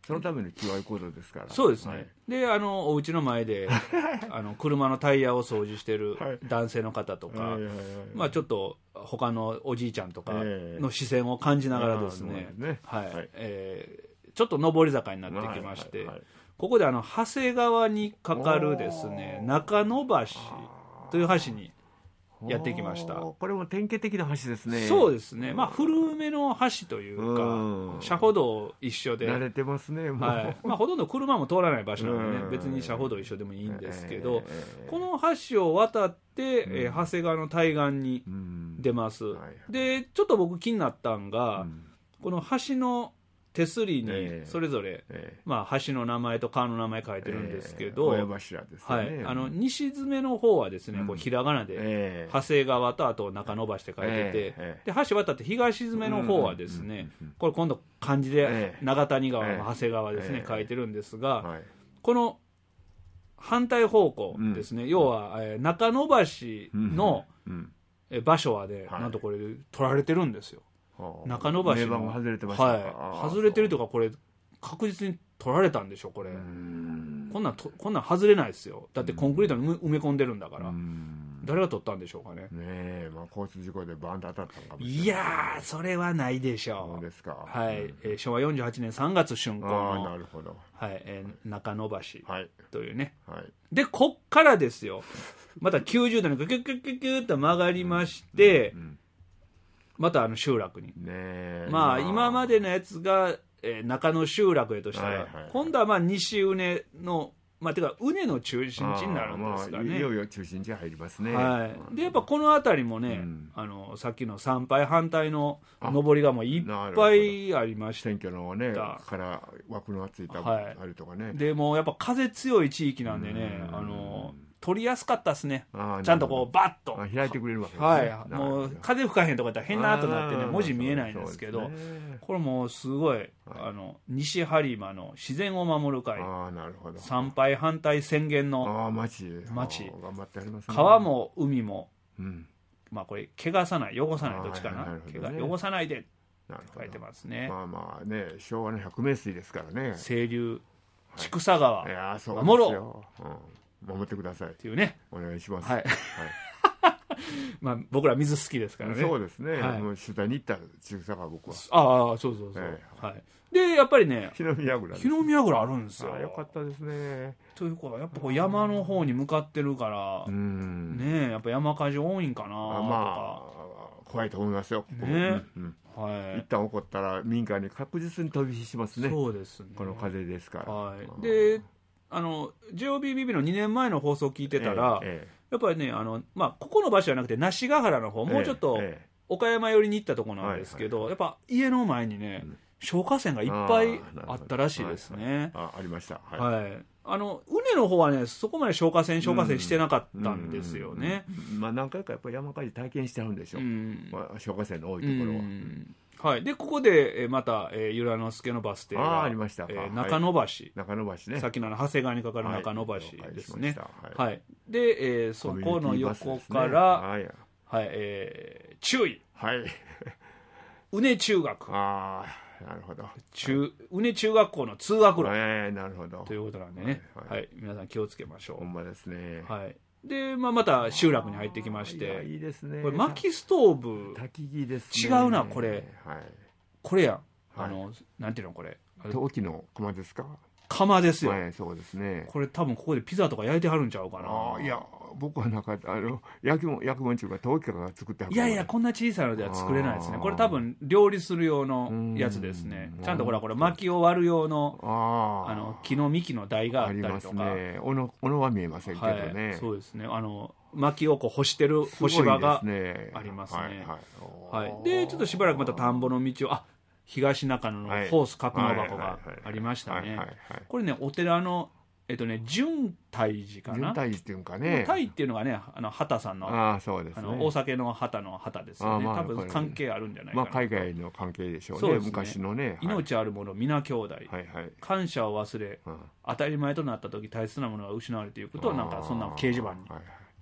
そのための キューアール コードですから。 そうですね、 はい、 であのお家の前であの車のタイヤを掃除してる男性の方とか、はいまあ、ちょっと他のおじいちゃんとかの視線を感じながらですね、はいはいえー、ちょっと上り坂になってきまして、はいはいはい、ここであの長谷川にかかるですね中野橋という橋にやってきました。 これも典型的な橋ですね。 そうですね、まあ、古めの橋というか、うん、車歩道一緒で慣れてますねもう、 はいまあ、ほとんど車も通らない場所なんでね、うん、別に車歩道一緒でもいいんですけど、えー、この橋を渡って、うんえー、長谷川の対岸に出ます、うんはいはい、でちょっと僕気になったんが、うん、この橋の手すりにそれぞれ、えーまあ、橋の名前と川の名前書いてるんですけど、 えー、親柱ですね、 はい、あの西詰の方はですね、うん、こうひらがなで、えー、長谷川とあと中野橋って書いてて、えー、で橋渡って東詰の方はですね、うん、これ今度漢字で長谷川の長谷川ですね、えー、書いてるんですが、はい、この反対方向ですね、うん、要は、えー、中野橋の場所はね、はい、なんとこれ取られてるんですよ。中野橋の名番が外れてました、 はい、外れてるとかこれ確実に取られたんでしょこれ。こんなんとこんなん外れないですよ。だってコンクリートに埋め込んでるんだから。誰が取ったんでしょうかね。ねえ、まあ、交通事故でバンと当たったのかもしれない。 いやーそれはないでしょう。 そうですか。 はい、えー、しょうわよんじゅうはちねんさんがつ竣工のなるほど、 はいえー、中野橋というね、 はいはい、 でこっからですよまたきゅうじゅうどにキュッキュッキュッキュッと曲がりまして、うんうんうんまたあの集落に、ね、まあ今までのやつが、えー、中野集落へとしたら、はいはいはい、今度はまあ西宇根のまあてか宇根の中心地になるんですかね。 まあ、いよいよ中心地入りますね。 はい、でやっぱこの辺りもね、うん、あのさっきの参拝反対の上りがもういっぱいありました。 選挙のねから枠のついた、はい、あるとかね。 でもうやっぱ風強い地域なんでね、あの取りやすかったですね。ちゃんとこうバッと開いてくれるわけですね。 はい、もう風吹かへんとかやったら変なとなってね文字見えないんですけど、ね、これもうすごい、はい、あの西播磨の自然を守る会、 あなるほど参拝反対宣言の町町頑張ってありますね。 川も海も、 うん、 まあこれ汚さない汚さないどっちかな、ね、汚さないで書いてますね。 まあまあね昭和の百名水ですからね。 清流千草川、 はい、いやそう守ろう、 うん守ってくださいっていうね。 お願いします。 はい。はい、まあ僕ら水好きですからね。 そうですね。はい、もう取材に行った千草川僕は。 ああそうそうそう。えー、はい。でやっぱりね。 日の宮蔵。 日の宮蔵あるんですよ。 あよかったですね。 ということはやっぱこう山の方に向かってるから、うんねやっぱ山火事多いんかなとか。 まあ怖いと思いますよ。 ね。 うんはい、一旦起こったら民家に確実に飛び火しますね。 そうですね。 この風ですから。 はい。で。あの ジェイオービービービー のにねんまえの放送を聞いてたら、ええ、やっぱりねあの、まあ、ここの場所じゃなくて梨ヶ原の方もうちょっと岡山寄りに行ったところなんですけど、ええ、やっぱ家の前にね、うん、消火栓がいっぱいあったらしいですね。 あ, あ, ありました、はいはい、あの畝の方はねそこまで消火栓消火栓してなかったんですよね。 まあ、何回かやっぱり山火事体験してあるんでしょう、うんまあ、消火栓の多いところは。うんはい、でここでまた、えー、由良之助のバス停があ, ありました、 えー、中野橋、はい、 中野橋ねさっきの長谷川にかかる中野橋ですね。 はい、 はい、で、えー、そこの横から、はいはいえー、注意、 はい、 宇根中学あなるほど中宇根中学校の通学路、 えー、なるほどということなんでね、はいはいはい、皆さん気をつけましょう。 ほんまですね。 はいでまあ、また集落に入ってきまして、 いいですね、 これ薪ストーブ焚き木です、 ね、違うなこれ、はい、これやん、あの、はい、なんていうのこれ陶器の窯ですか。 窯ですよ、 はい、そうですね。 これ多分ここでピザとか焼いてはるんちゃうかな。 あいや僕はなんかあの焼き物焼き物中が陶器が作ってはる。 いやいやこんな小さいのでは作れないですね。これ多分料理する用のやつですね。ちゃんとほらこれ薪を割る用の あ, あの木の幹の台があったりとかありますね。 おのおのは見えませんけどね、 はい、そうですね。あの薪をこう干してる干し場がありますね。はいはいはい、でちょっとしばらくまた田んぼの道をあ東中野のホース格納箱がありましたね。これねお寺のえっとね純泰寺かな。 純泰寺っていうかね。 泰っていうのがねあの畑さんのあそうです、ね、 あの大酒の畑の畑ですよね。まあ、多分関係あるんじゃないかな。 まあ海外の関係でしょう ね, うね昔のね、はい、 命ある者皆兄弟、はいはい、感謝を忘れ、うん、当たり前となった時大切なものが失われていくとなんかそんな掲示板に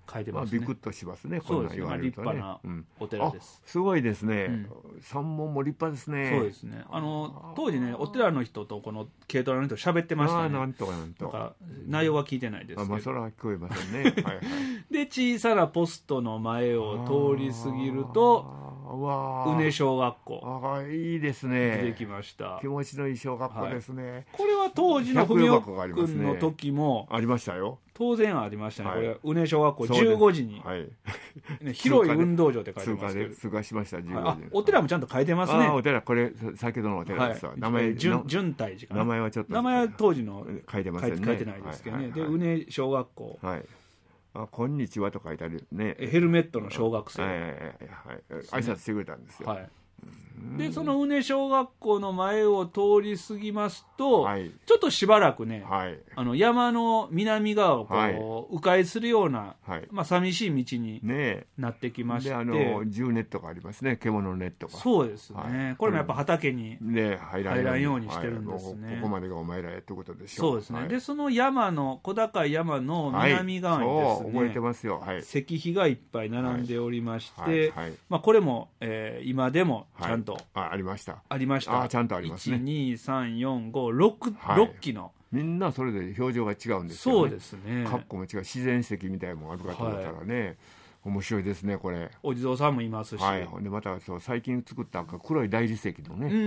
書いてますね。 まあ、ビクッとしますね、こんなん言われるとね。 そうですね、まあ、立派なお寺です、 うん、すごいですね、うん、山門も立派ですね。 そうですね、あの当時ねお寺の人とこの軽トラの人喋ってましたね。 あなんとかなんとか内容は聞いてないですけど、 あ、まあ、それは聞こえませんねはい、はい、 で小さなポストの前を通り過ぎると宇根小学校、 あいいですね、 出てきました。 気持ちのいい小学校ですね、はい、 これは当時の文雄君の時もありましたよ。 当然ありましたね、 はい、 これ宇根小学校じゅうごじに、 はいね、広い運動場って書いてますけど、 通過しましたじゅうごじ、 はい、あお寺もちゃんと書いてますね。 あお寺、これ先ほどのお寺ですわ、はい、名前順大寺かな、 名前はちょっと名前は当時の書いてませんね、 書いてないですけどね、はいはいはい、で宇根小学校、 はい、あこんにちはと書いてあるね、 ヘルメットの小学生、 はいはいはいはい、挨拶してくれたんですよ、 はい、でその宇根小学校の前を通り過ぎますと、はい、ちょっとしばらくね、はい、あの山の南側をこう、はい、迂回するような、はい、まあ、寂しい道になってきまして、ね、 であの銃ネットがありますね、獣ネットが。 そうですね、はい、これもやっぱ畑に入らんようにしてるんですね、 はい、ここまでがお前らやってことでしょう。そうですね、はい、でその山の小高い山の南側にですね、 はい、覚えてますよ、はい、 石碑がいっぱい並んでおりまして、はいはいはい、まあ、これも、えー、今でもちゃんと、はい、 あ, ありましたありました。 あちゃんとありますね。 いち、に、さん、よん、ご、ろく、はい、ろっきのみんなそれぞれ表情が違うんですよね。 そうですね。 格好も違う、自然石みたいなのもあるかと思ったらね、はい、面白いですねこれ。 お地蔵さんもいますし、 はい、でまたそう最近作った黒い大理石のね、うん、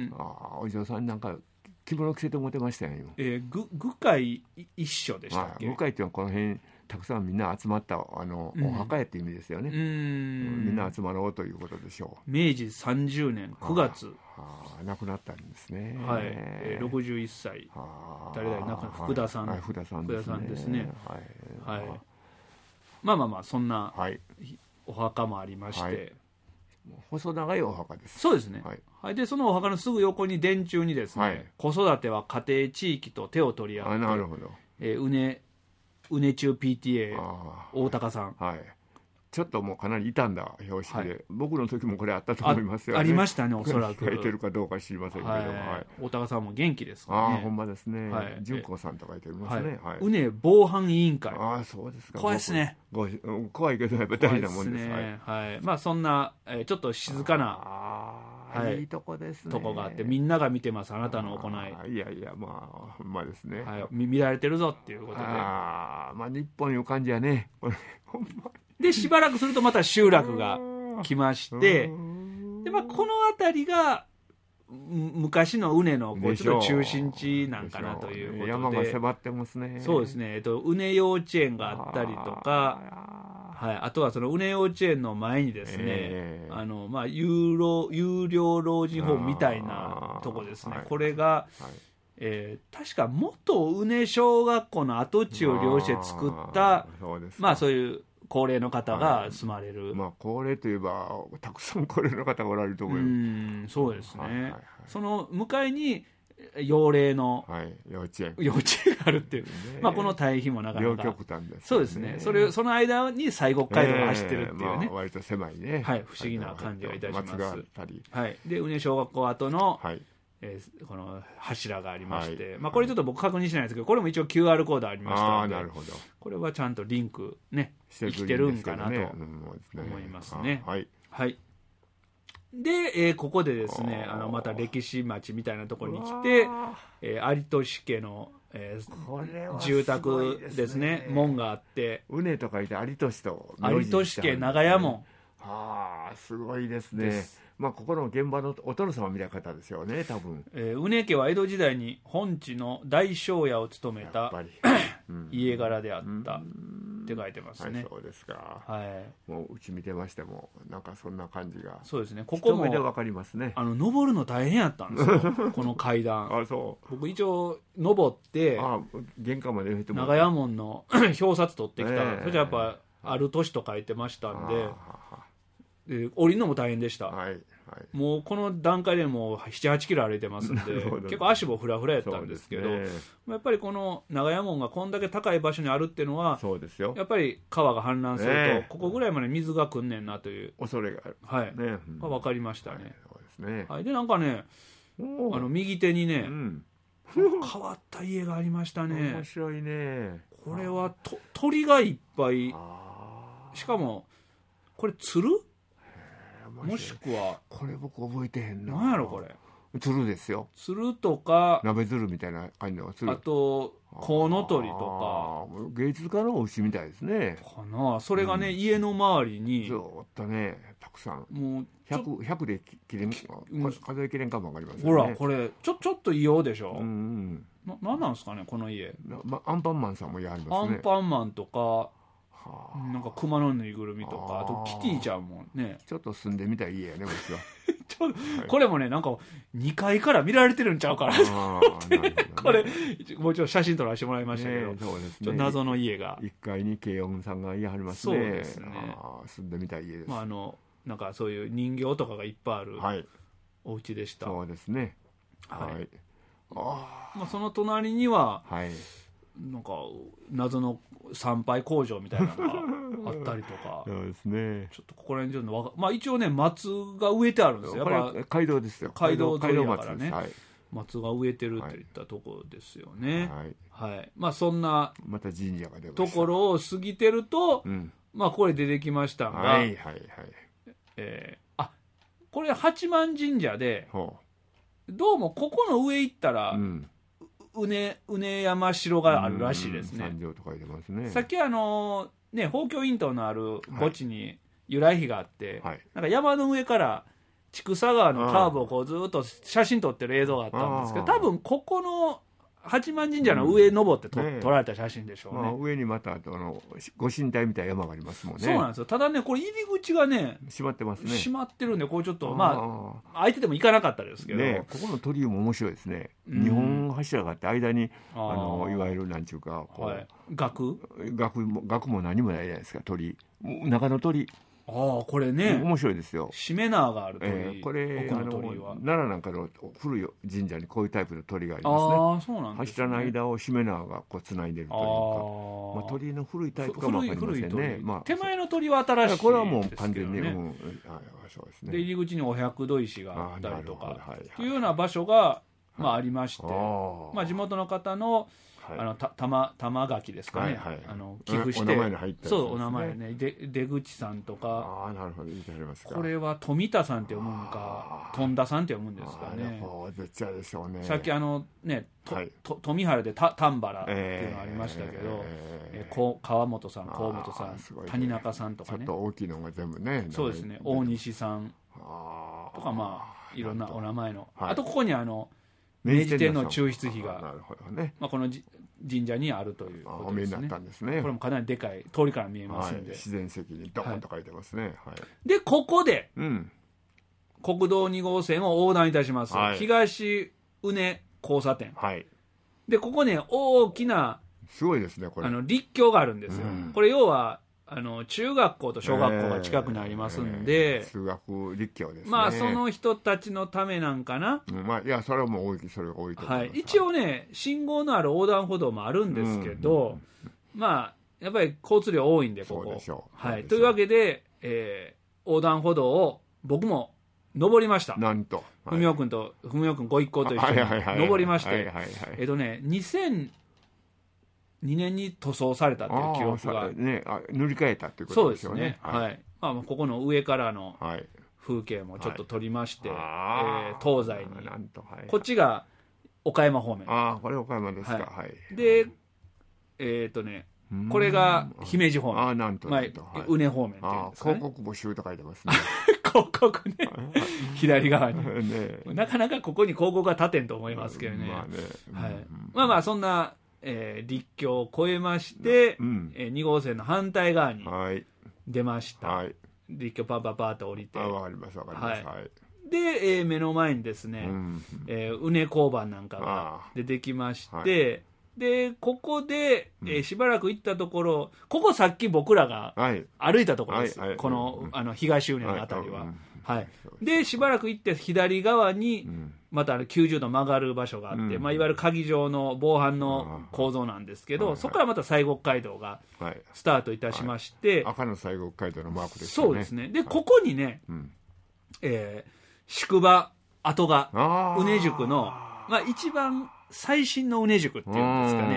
あお地蔵さんなんか着物着せてもてましたよ、 えー、ぐ具海一緒でしたっけ。 具海っていうのはこの辺たくさんみんな集まったあの、うん、お墓やっていう意味ですよね。うんみんな集まろうということでしょう。明治さんじゅうねんくがつ、 はあ、亡くなったんですね。 はい、えー、ろくじゅういっさい、誰々亡くなった福田さん、 はい、福田さんですね。 福田さんですね。はい、はい、まあまあまあそんなお墓もありまして、はい、 細長いお墓です。 そうですね、はいはい、でそのお墓のすぐ横に電柱にですね、はい、子育ては家庭地域と手を取り合って、 あなるほど、 えー、うねうね中 ピーティーエー 大高さん、 はい、ちょっともうかなり傷んだ表紙で、はい、僕の時もこれあったと思いますよね。 あ, ありましたね、おそらく書いてるかどうか知りませんけど、はいはい、 大高さんも元気ですからね。 あほんまですね、はい、純子さんと書いてますね、はいはい、 うね防犯委員会。 あそうですか。 怖いですね。 怖いけどやっぱり大事なもんですね、はいはい、まあそんな、えー、ちょっと静かなはい、いいとこですね。 とこがあって、みんなが見てます、あなたの行い。 いやいや、まあほんまですね、 はい、見られてるぞっていうことで、 あまあ日本いう感じやねこれほんまでしばらくするとまた集落が来まして、で、まあ、この辺りが昔の宇根のこうちょっと中心地なんかなということで、 山が迫ってますね。 そうですね、えっと、宇根幼稚園があったりとか、はい、あとはその宇根幼稚園の前にですね、えーあのまあ、有料、有料老人ホームみたいなとこですね、これが、はいえー、確か元宇根小学校の跡地を利用して作ったそうです、まあ、そういう高齢の方が住まれる、 はいまあ、高齢といえばたくさん高齢の方がおられると思います。 うんそうですね、はいはいはい、その向かいに幼齢の、 はい、幼稚園幼稚園があるっていう、ねまあ、この対比もなかなか両極端です、ね、 そうですね、それその間に西国街道が走ってるっていうね、えーまあ、 割と狭いね、 はい、不思議な感じがいたします。 松があったり、 はい、で宇根小学校跡の、はいえー、この柱がありまして、はいまあ、これちょっと僕確認しないんですけど、これも一応 キューアール コードありましたので、 あなるほどこれはちゃんとリンクね生きてるんかなと思いますね。はい、はいで、えー、ここでですねあのまた歴史町みたいなところに来て、えー、有俊家の、えー、住宅ですね、門があって、 うねと書いて有俊と有俊家長屋門、 はあすごいですね。ですまあ、ここの現場のお殿様みたいな方ですよね多分。 えー、宇根家は江戸時代に本地の大庄屋を務めた家柄であったって書いてますね、 はい、そうですか、 はい、 もううち見てましてもなんかそんな感じがそうですね。ここも一目で分かりますね。 あの登るの大変やったんですよこの階段。 あそう僕一応登ってあ玄関まで長屋門の表札取ってきた、えー、それじゃやっぱある年と書いてましたんで、で降りるのも大変でした、はいはい、もうこの段階でもうななはちキロ歩いてますんで結構足もフラフラやったんですけど、ね、やっぱりこの長屋門がこんだけ高い場所にあるっていうのはそうですよ、 やっぱり川が氾濫すると、ね、ここぐらいまで水が来んねんなという恐れがある、 はいねうん、分かりましたね、はい、 そうですね、 はい、でなんかねあの右手にね、うん、変わった家がありましたね。 面白いね。 これはと鳥がいっぱいしかもこれ鶴もしくはこれ僕覚えてへんな。 何やろこれ。 鶴ですよ。 鶴とか鍋鶴みたいな感じの鶴。 あとコウノトリとか芸術家の牛みたいですね。 かな。それがね、うん、家の周りにずっとねたくさん。もう ひゃく, ひゃくできれん数えきれんかもわかりますよね。 ほらこれちょちょっと異様でしょ。うんうん、ななんなんですかねこの家。 ま、アンパンマンさんもやりますね。 アンパンマンとか。なんか熊のぬいぐるみとか、あとキティちゃんもね。 ちょっと住んでみたい家やねこいつは。 ちょ、はい、これもねなんかにかいから見られてるんちゃうかな。これもうちょっと写真撮らせてもらいましたけど、ね、そうですね、ちょっと謎の家がいっかいに慶音さんが家はりますね。 そうですね。 あ住んでみたい家です。 まああのなんかそういう人形とかがいっぱいあるお家でした。 そうですね。 はい。はい、あまあその隣には、はい、なんか謎の参拝工場みたいなのがあったりとか。 そうですね。 ちょっとここら辺ちょっとまあ一応ね松が植えてあるんですよ。 やっぱ街道ですよ。 街道沿いだからね。はい、松が植えてるっていったところですよね。はい。はい、まあそんなまた神社が出ましたところを過ぎてると、うん、まあこれ出てきましたが、 はいはいはい。 えー、あこれ八幡神社で、どうもここの上行ったら。うんうね、うね山城があるらしいですね。 三条と書いてますね。 さっきあのね宝鏡院島のある墓地に由来碑があって、はい、なんか山の上から筑佐川のカーブをこうずっと写真撮ってる映像があったんですけど、多分ここの八幡神社の上登ってと、うんね、撮られた写真でしょうね。まあ、 上にまたあのご神体みたいな山がありますもんね。 そうなんですよ。ただねこれ入り口がね閉まってますね。 閉まってるんでこうちょっとまあ開いてても行かなかったですけど、ね、 ここの鳥居も面白いですね。日本柱があって間にあのいわゆるなんちゅうかこう、はい、 額額も額も何もないじゃないですか。鳥居中の鳥居。 ああこれね面白いですよ。 しめ縄がある鳥居、 えー、これ奥の鳥居は奈良なんかの古い神社にこういうタイプの鳥居がありますね。 ああそうなんですね。 柱の間をしめ縄がこうつないでるというか、あ、まあ、鳥居の古いタイプかもわかりませんね。まあ、 手前の鳥居は新しいですけど、ね、 これはもう完全に、うん、 そうですね。で入り口にお百度石があったりとかというような場所が、まあ、ありまして、あ、まあ、地元の方のあのた玉玉垣ですかね、はいはい、あの寄付して、お名前に入ったやつですね。そうお名前ねで出口さんとか、 あなるほど言いてありますか。 これは富田さんって読むんか富田さんって読むんですかね。 どっちでしょうね。 さっきあのねと、はい、と富原でた丹原っていうのがありましたけど、えーえー、川本さん河本さん、ね、谷中さんとかね、 ちょっと大きいのが全部ね。 そうですね。大西さんとかまあいろんなお名前の、はい、あとここにあの明治天皇抽出碑が、ね、まあ、この神社にあるということですね。 お見えになったんですね。 これもかなりでかい通りから見えますんで、はい、 自然石にドーンと書いてますね。はいはい、 でここで、うん、国道に号線を横断いたします、はい、東畝交差点、はい、でここね大きなすごいですねこれあの立教があるんですよ、うん、これ要はあの中学校と小学校が近くにありますんで、えーえー、 数学立教ですね。 まあその人たちのためなんかな、 うん、まあいやそれはもう多いそれが多いと思います。 はい、一応ね信号のある横断歩道もあるんですけど、うん、まあやっぱり交通量多いんでここ、そうでしょう、はい、というわけで、えー、横断歩道を僕も登りました。 なんと文雄君と文雄君ご一行と一緒に登りまして、えっとねにせんにねんに塗装されたっていう記憶が、 ね、あ塗り替えたっていうことですよね。 そうですね、はい、まあ、ここの上からの風景もちょっと撮りまして、はい、えー、東西になんと、はい、こっちが岡山方面。 ああこれ岡山ですか。はい、はい、 でえっ、ー、とねこれが姫路方面、 あなんとなんと、 まあ、宇根方面っていうんですかね。 広告募集と書いてますね。 広告ね左側に、ね、なかなかここに広告が立てんと思いますけどね。まあね、はい、まあまあそんなえー、立教を越えまして、うん、えー、に号線の反対側に出ました、はい、立教パーパーパーと降りて、 あわかりますわかります、はい、 で、えー、目の前にですね、うん、えー、うね交番なんかが出てきまして、はい、でここで、えー、しばらく行ったところ、ここさっき僕らが歩いたところです、はいはい、この、うん、あの東宇根のあたりは、はいはい、でしばらく行って左側にまたきゅうじゅうど曲がる場所があって、うん、まあ、いわゆる鍵状の防犯の構造なんですけど、そこからまた西国街道がスタートいたしまして、はいはい、 赤の西国街道のマークですね。 そうですね。でここにね、うん、えー、宿場跡が宇根宿の、まあ、一番最新の宇根宿っていうんですかね、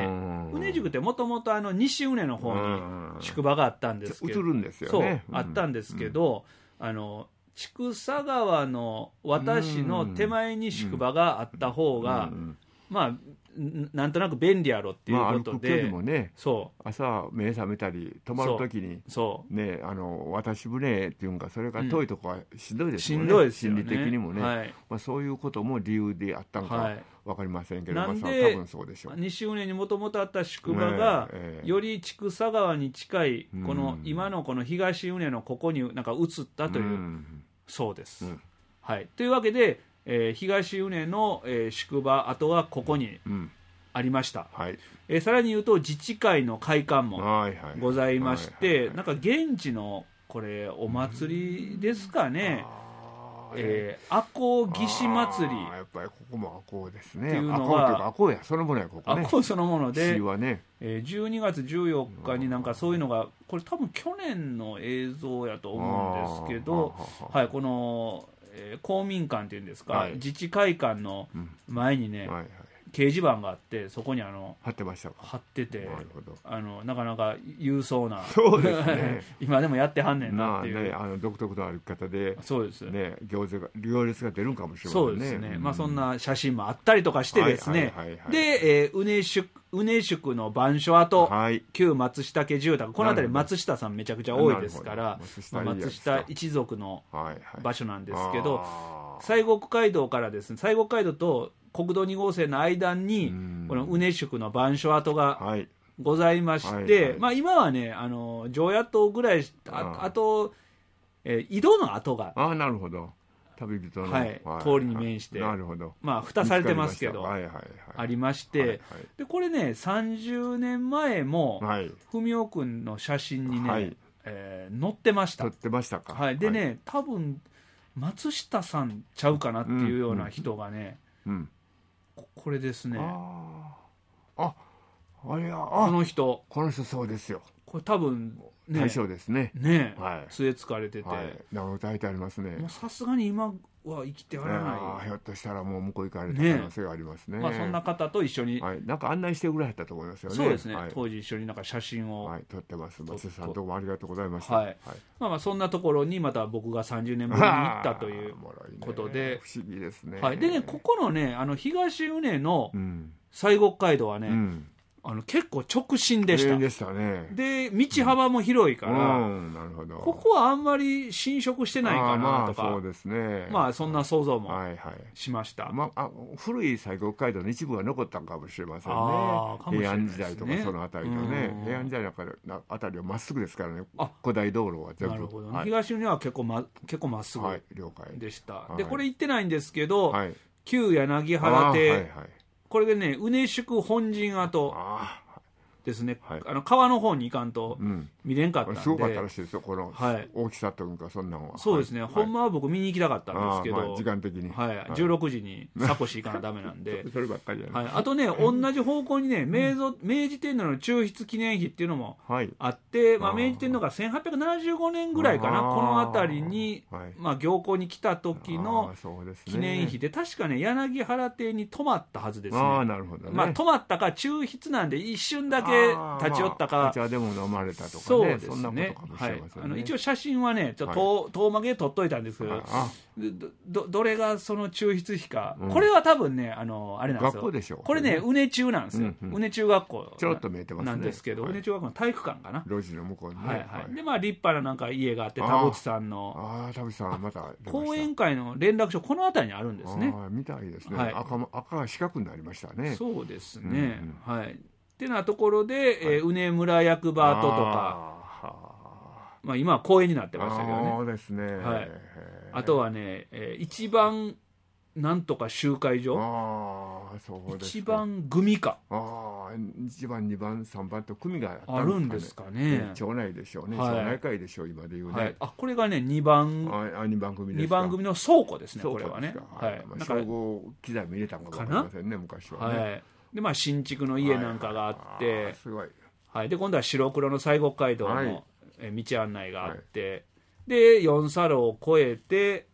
畝宿ってもともと西畝の方に宿場があったんですけど、 移るんですよね。 そう、あったんですけど、あの千種川の渡しの手前に宿場があった方が、まあなんとなく便利やろっていうことで、まあ、歩く距離もね、 そう朝目覚めたり泊まるときにそうね、あの渡し船っていうか、それから遠いとこはしんどいですもんね、 しんどいですよね、 心理的にもね、 はい、 まあ、そういうことも理由であったんか分かりませんけど、 はい、なんで、 まあ、多分そうでしょう。 西畝にもともとあった宿場が、ねえー、より千種川に近いこの今のこの東畝のここになんか移ったという、うん、そうです、うん、はい、というわけで、えー、東畝の、えー、宿場跡はここにありました、うん、はい、えー、さらに言うと自治会の会館もございまして、なんか現地のこれお祭りですかね、えー、赤穂義士祭り、 やっぱりここも赤穂ですね。っていうのは赤穂やそのものや、ここね、 赤穂そのもので、 ね、 えー、じゅうにがつじゅうよっかになんかそういうのが、これ多分去年の映像やと思うんですけど、はい、この、えー、公民館っていうんですか、はい、自治会館の前にね、うん、はいはい、掲示板があって、そこにあの貼ってましたか。 貼ってて、なるほど、あのなかなか勇壮な、 そうですね今でもやってはんねんなっていう、 まあね、あの独特の歩き方で、 そうですね、行列が行列が出るんかもしれませんね。 そうですね、うん、まあ、そんな写真もあったりとかしてですね、で、畝宿畝宿の番所跡、はい、旧松下家住宅、この辺り松下さんめちゃくちゃ多いですから、松 下,、まあ、松下一族の場所なんですけど、はいはい、西国街道からですね、西国街道と国道に号線の間にこの畝宿の番所跡がございまして、はいはいはい、まあ、今はね、あの常夜灯ぐらい あ, あと、えー、井戸の跡が、 あ、なるほど、旅人の、 はいはい、通りに面して、 なるほど、 まあ、蓋されてますけど、 はいはいはい、 ありまして、はいはい、でこれねさんじゅうねんまえも、はい、文雄君の写真にね、はい、えー、載ってました。 載ってましたか。 はい、でね、はい、多分松下さんちゃうかなっていうような人がね、うんうん、これですね。 ああ、あれや、 この人、 この人そうですよ。 これ多分ね、 大将ですね。 ね、はい、杖つかれてて、 はい、なんか歌いてありますね。 さすがに今は生きてはらない。 あ、ひょっとしたらもう向こう行かれた可能性がありますね。 ね、まあ、そんな方と一緒に、 はい、なんか案内してくれはったと思いますよね。 そうですね、 はい、 当時一緒になんか写真を、 はい、撮ってます。松下さんどうもありがとうございました。 はいはい、まあ、まあそんなところにまた僕がさんじゅうねんぶりに行ったということで、 不思議ですね。 はい、でね、ここのね、あの東畝の西国街道はね、うん、あの結構直進でした。 でしたね。 で道幅も広いから、 うんうん、なるほど、 ここはあんまり侵食してないかなとか、 まあ、そうですね、 まあそんな想像もしました。 はいはい、まあ、あ古い西国街道の一部が残ったかもしれませんね。平安時代とかそのあたりのね、平安時代のあたりはまっすぐですからね、古代道路は全部。なるほど、ね、はい、東には結構ま結構まっすぐでした。はい、でこれ行ってないんですけど、はい、旧柳原邸、はいはい、これでね、畝宿本陣跡ですね、はい、あの川の方に行かんと見れんかったんで、うん、 すごかったらしいですよ、この大きさというか、そんなのは。 そうですね、はい、ほんまは僕見に行きたかったんですけど、 まあ、時間的に、 はいはい、じゅうろくじにサコシ行かなダメなんでそればっかりやね、 はい、あとね、同じ方向にね、明治、明治天皇の中筆記念碑っていうのもあって、はい、まあ、明治天皇がせんはっぴゃくななじゅうごねんぐらいかな、この辺りに、はい、まあ、行幸に来た時の記念碑で、確かね、柳原邸に泊まったはずですね。 あ、なるほどね、 まあ、泊まったか、中筆なんで一瞬だけ立ち寄ったか、 お茶でも飲まれたとかね、 そうですね、 そんなことかもしれませんね。 はい、あの一応写真はね、ちょっと、はい、遠巻きで撮っといたんですけど、ど, どれがその中筆碑か、うん、これは多分ね、あのあれなんですよ、 学校でしょう、 これね、畝中なんですよ、うんうん、畝中学校ちょっと見えてます、ね、 なんですけど、畝、はい、中学校の体育館かな、 路地の向こうにね、 はいはい、でまあ、立派ななんか家があって、田淵さんの、 ああ、田淵さんまた講演会の連絡書、この辺りにあるんですね。 あ、みたいですね、はい、赤, 赤が四角になりましたね。 そうですね、うんうん、はい。ってなところで、はい、えー、畝村役場跡とか、あ、まあ、今は公園になってましたけどね。 そうですね、 はい、あとはね、えー、一番なんとか集会所、 あ、そうですか、 一番組か、 あ、一番二番三番と組が あ, あるんですかね。 町内でしょうね、はい、町内会でしょう今でいうね、はい、あ、 これがね二番、 ああ、二番組ですか、 二番組の倉庫ですね、これはね、 はい、まあ、称号機材も入れたんかもわかりませんね、昔はね、 はい、でまあ、新築の家なんかがあって、はいはい、 すごい、 はい、で今度は白黒の西国街道の道案内があって、はい、でよん差路を越えて、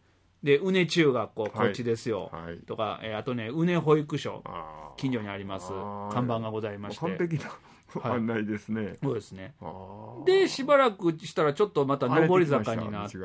で宇根中学校こっちですよ、はい、とか、えー、あとね宇根保育所近所にあります看板がございまして、 完璧な案内ですね、はい、 そうですね。でしばらくしたらちょっとまた上り坂になって、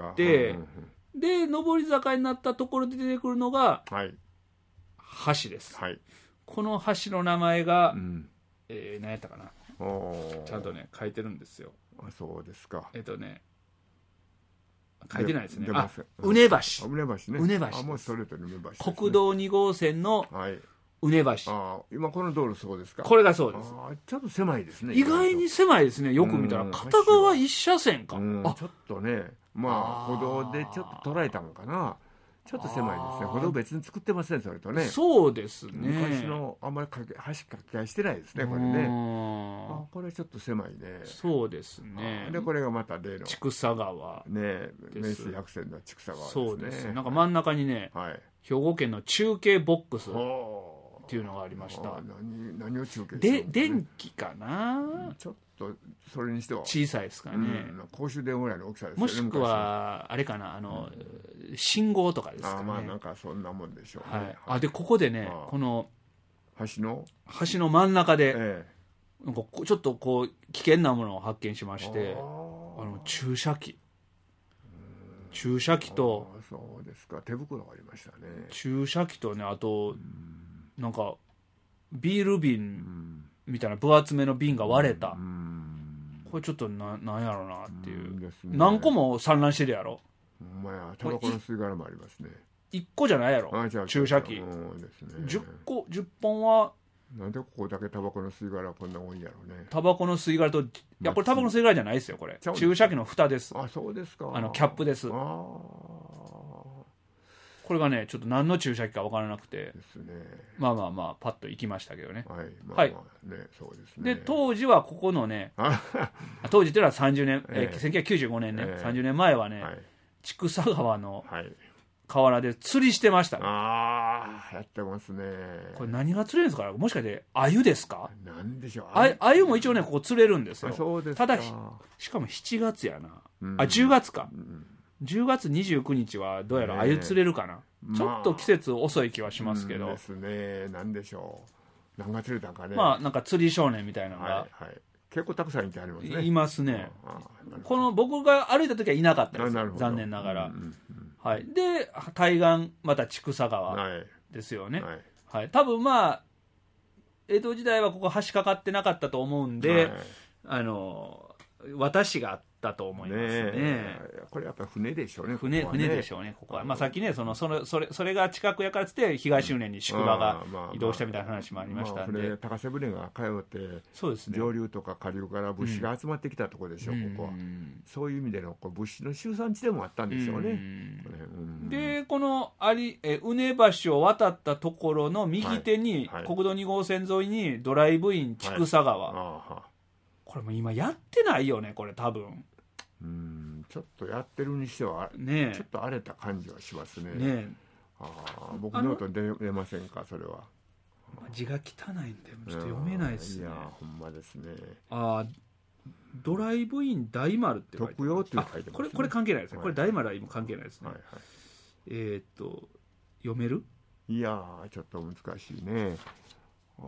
で上り坂になったところで出てくるのが、はい、橋です、はい、この橋の名前が、うんえー、何やったかな、ちゃんとね書いてるんですよ。 あ、そうですか。 えっとね書いてないですね。あ、うね橋。 うね橋ね。 うね橋。 あ、もうそれとうね橋ですね。 国道に号線のうね橋。 あ、今この道路そうですか。 これがそうです。 あ、ちょっと狭いですね。 意外に狭いですね。よく見たら片側一車線か。 あ、ちょっとね、まあ歩道でちょっと捉えたのかな。ちょっと狭いですね。歩道別に作ってません、それとね。 そうですね。 昔のあんまりかけ橋架け替えしてないですね、これね。あ、これちょっと狭いね。 そうですね。 でこれがまた例の千草川ね、名水百選の千草川ですね。 そうです。なんか真ん中にね、はい、兵庫県の中継ボックスっていうのがありました。 何何を中継で電気かな。 ちょっとそれにしては小さいですかね、うん、 公衆電話ぐらいの大きさですね。 もしくはあれかな、あの、うん、信号とかですかね。 あ、まあなんかそんなもんでしょうね、 はい、あでここでね、この橋の橋の真ん中で、ええ、なんかちょっとこう危険なものを発見しまして、あの注射器注射器と、 そうですか、手袋がありましたね。 注射器とね、あとなんかビール瓶みたいな分厚めの瓶が割れた、これちょっと な, なんやろうなっていう、う、ね、何個も散乱してるやろ。 ほんまや、タバコの吸い殻もありますね。 いっこじゃないやろ、注射器、 そうですね、 じゅっこじゅっぽんは。 なんでここだけタバコの吸い殻こんな多いんやろうね。 タバコの吸い殻と、いやこれタバコの吸い殻じゃないですよ、これ注射器の蓋です。 あ、そうですか。 あのキャップです。あ、これがねちょっと何の注射器か分からなくてですね、まあまあまあパッと行きましたけどね。はい、まあまあね、はい、そうですね。で当時はここのね当時っていうのはさんじゅうねん、えー、せんきゅうひゃくきゅうじゅうごねんね、えー、さんじゅうねんまえはね、はい、千草川の河原で釣りしてました、ね。 ああ、やってますね。 これ何が釣れるんですか。もしかして鮎ですか。 なんでしょう。 あ鮎も一応ねここ釣れるんですよ。 そうですか。 ただしかもしちがつやな、うん、あじゅうがつか、うん、じゅうがつにじゅうくにちはどうやら鮎釣れるかな、ね、ちょっと季節遅い気はしますけど、 まあ、ですね。なんでしょう、何が釣れたんかね。 まあなんか釣り少年みたいなのが、はいはい、 結構たくさんいてありますね。 いますね。この僕が歩いた時はいなかったです、残念ながら、うんうんうん、はい、で対岸また千草川ですよね、はいはいはい、多分まあ江戸時代はここ橋かかってなかったと思うんで、はい、あの私があったと思いますね。ね、 これやっぱり船でしょうね。 船、船でしょうね、ここは。まあ、さっきね、そのそれそれそれが近くやからつって東船に宿場が移動したみたいな話もありましたんで、まあまあ、 高瀬船が通って、そうですね、上流とか下流から物資が集まってきたところでしょう、うん、ここは。そういう意味でのこう物資の集散地でもあったんでしょうね。うん、 でこの有えうね橋を渡ったところの右手に、はいはい、国道に号線沿いにドライブイン千草川、はい、これも今やってないよね、これ多分。 うん、ちょっとやってるにしては、ね、ちょっと荒れた感じはしますね。ね、あ、僕ノート出れませんか、それは。 字が汚いんでちょっと読めないですね。 いやほんまですね。 あ、ドライブイン大丸って書いて特用って書いてますね。 これこれ関係ないですね、はい、これ大丸は今関係ないですね、はいはい、えー、っと読める？ いやちょっと難しいね。あ、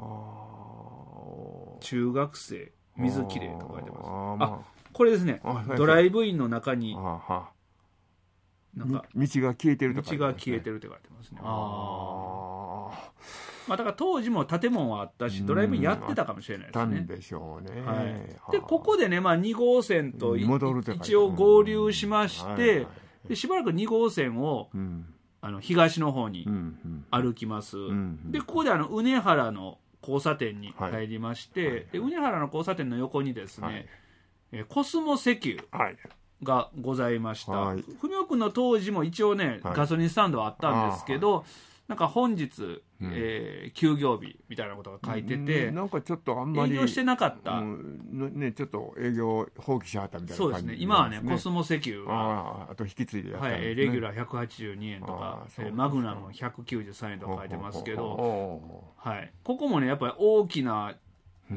中学生水きれいと書いてます。あ、まあ、これですね、ドライブインの中になんか道が消えてるとか、 ね、道が消えてるって書いてますね。あ、まあ、だから当時も建物はあったしドライブインやってたかもしれないですね。 なんでしょうね、 はい、でここでね、まあ、に号線と一応合流しまして、うん、はいはい、でしばらくに号線を、うん、あの東の方に歩きます、うんうん、でここであの畝原の交差点に入りまして、はい、で畝原の交差点の横にですね、はい、えコスモ石油がございました。はい、文雄君の当時も一応ね、はい、ガソリンスタンドはあったんですけど、はい、なんか本日、うん、えー、休業日みたいなことが書いてて、 うん、なんかちょっとあんまり営業してなかった、 うんね、ちょっと営業放棄しはったみたいな感じ、ね、 そうですね。今はねコスモ石油は あ, あと引き継いでやったんですね、 はい、レギュラーひゃくはちじゅうにえんとか、えー、マグナムひゃくきゅうじゅうさんえんとか書いてますけど、はい、ここもねやっぱり大きな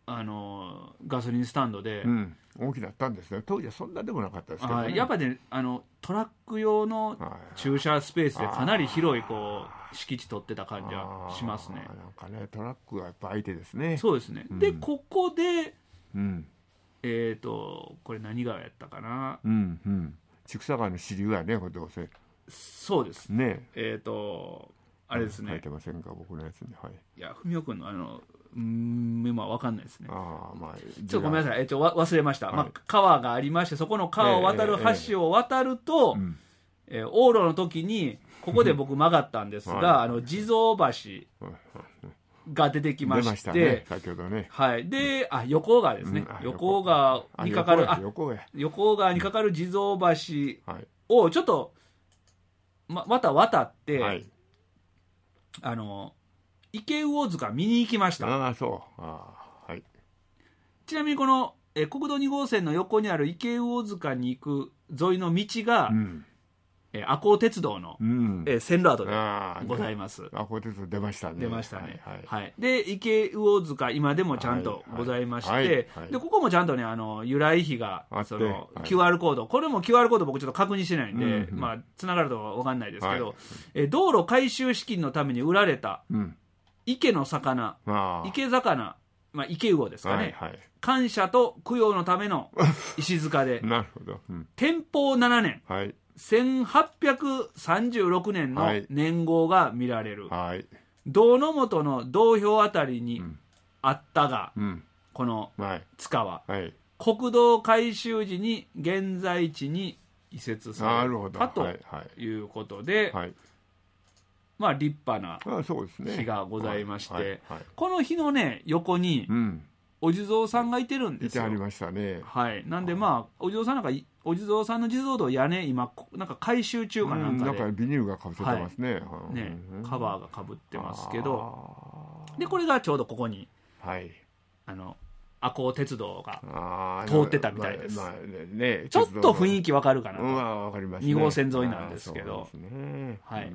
あのガソリンスタンドで、 うん、大きなったんですね。当時はそんなでもなかったですけどね。 やっぱねあのトラック用の駐車スペースでかなり広いこう敷地取ってた感じはしますね。 なんかねトラックがやっぱ相手ですね。 そうですね、うん、でここで、 うん、 えっ、ー、とこれ何川やったかな、 うんうん、千草川の支流やねこれどうせ。 そうですね。 えっ、ー、とあれですね、 書いてませんか僕のやつに。はい、 いや文雄君のあのうんメモは分かんないですね。 あ、まあ、 ちょっとごめんなさい、えっと、忘れました、はい、まあ、川がありましてそこの川を渡る橋を渡ると、えーえーえー、往路の時にここで僕曲がったんですが、はい、あの地蔵橋が出てきまして、出ましたね、 先ほどね、 はい、であ横川ですね、うん、横川にかかるあ横横川にかかる地蔵橋をちょっと ま, また渡って、はい、あの池魚塚見に行きました。 あそう。あ、はい、 ちなみにこのえ国道に号線の横にある池魚塚に行く沿いの道が、うん、え赤穂鉄道の、うん、え線路跡でございます。 赤穂鉄道出ましたね。 出ましたね。はいはいはい、で池魚塚今でもちゃんとございまして、はいはいはい、でここもちゃんとねあの由来碑がその、はい、キューアール コードこれも キューアール コード僕ちょっと確認してないんで、うんうん、まあつながるとは分かんないですけど、はい、え道路改修資金のために売られた、うん池の魚、池魚、まあ、池魚ですかね、はいはい、感謝と供養のための石塚でなるほど、うん、 天保ななねん、 はい、 せんはっぴゃくさんじゅうろくねんの年号が見られる、 はい、 道の本の道標あたりにあったが、 うん、 この塚は、 はい、 国道改修時に現在地に移設されたということで、 はいはい、 まあ、立派な碑がございまして、はいはいはい、この碑のね横にお地蔵さんがいてるんですよ。 いてありましたね。 はい、なんでまあお地蔵さんなんかお地蔵さんの地蔵堂屋根今なんか改修中かなんかで、うん、 なんかビニールがかぶせてますね。はい、 ね、カバーがかぶってますけど、でこれがちょうどここに、 はい、 あの赤穂鉄道が通ってたみたいです。 まあまあね、 ちょっと雰囲気わかるかなと、 うん、わかりますね、 に号線沿いなんですけど、 そうですね、 はい、 うん、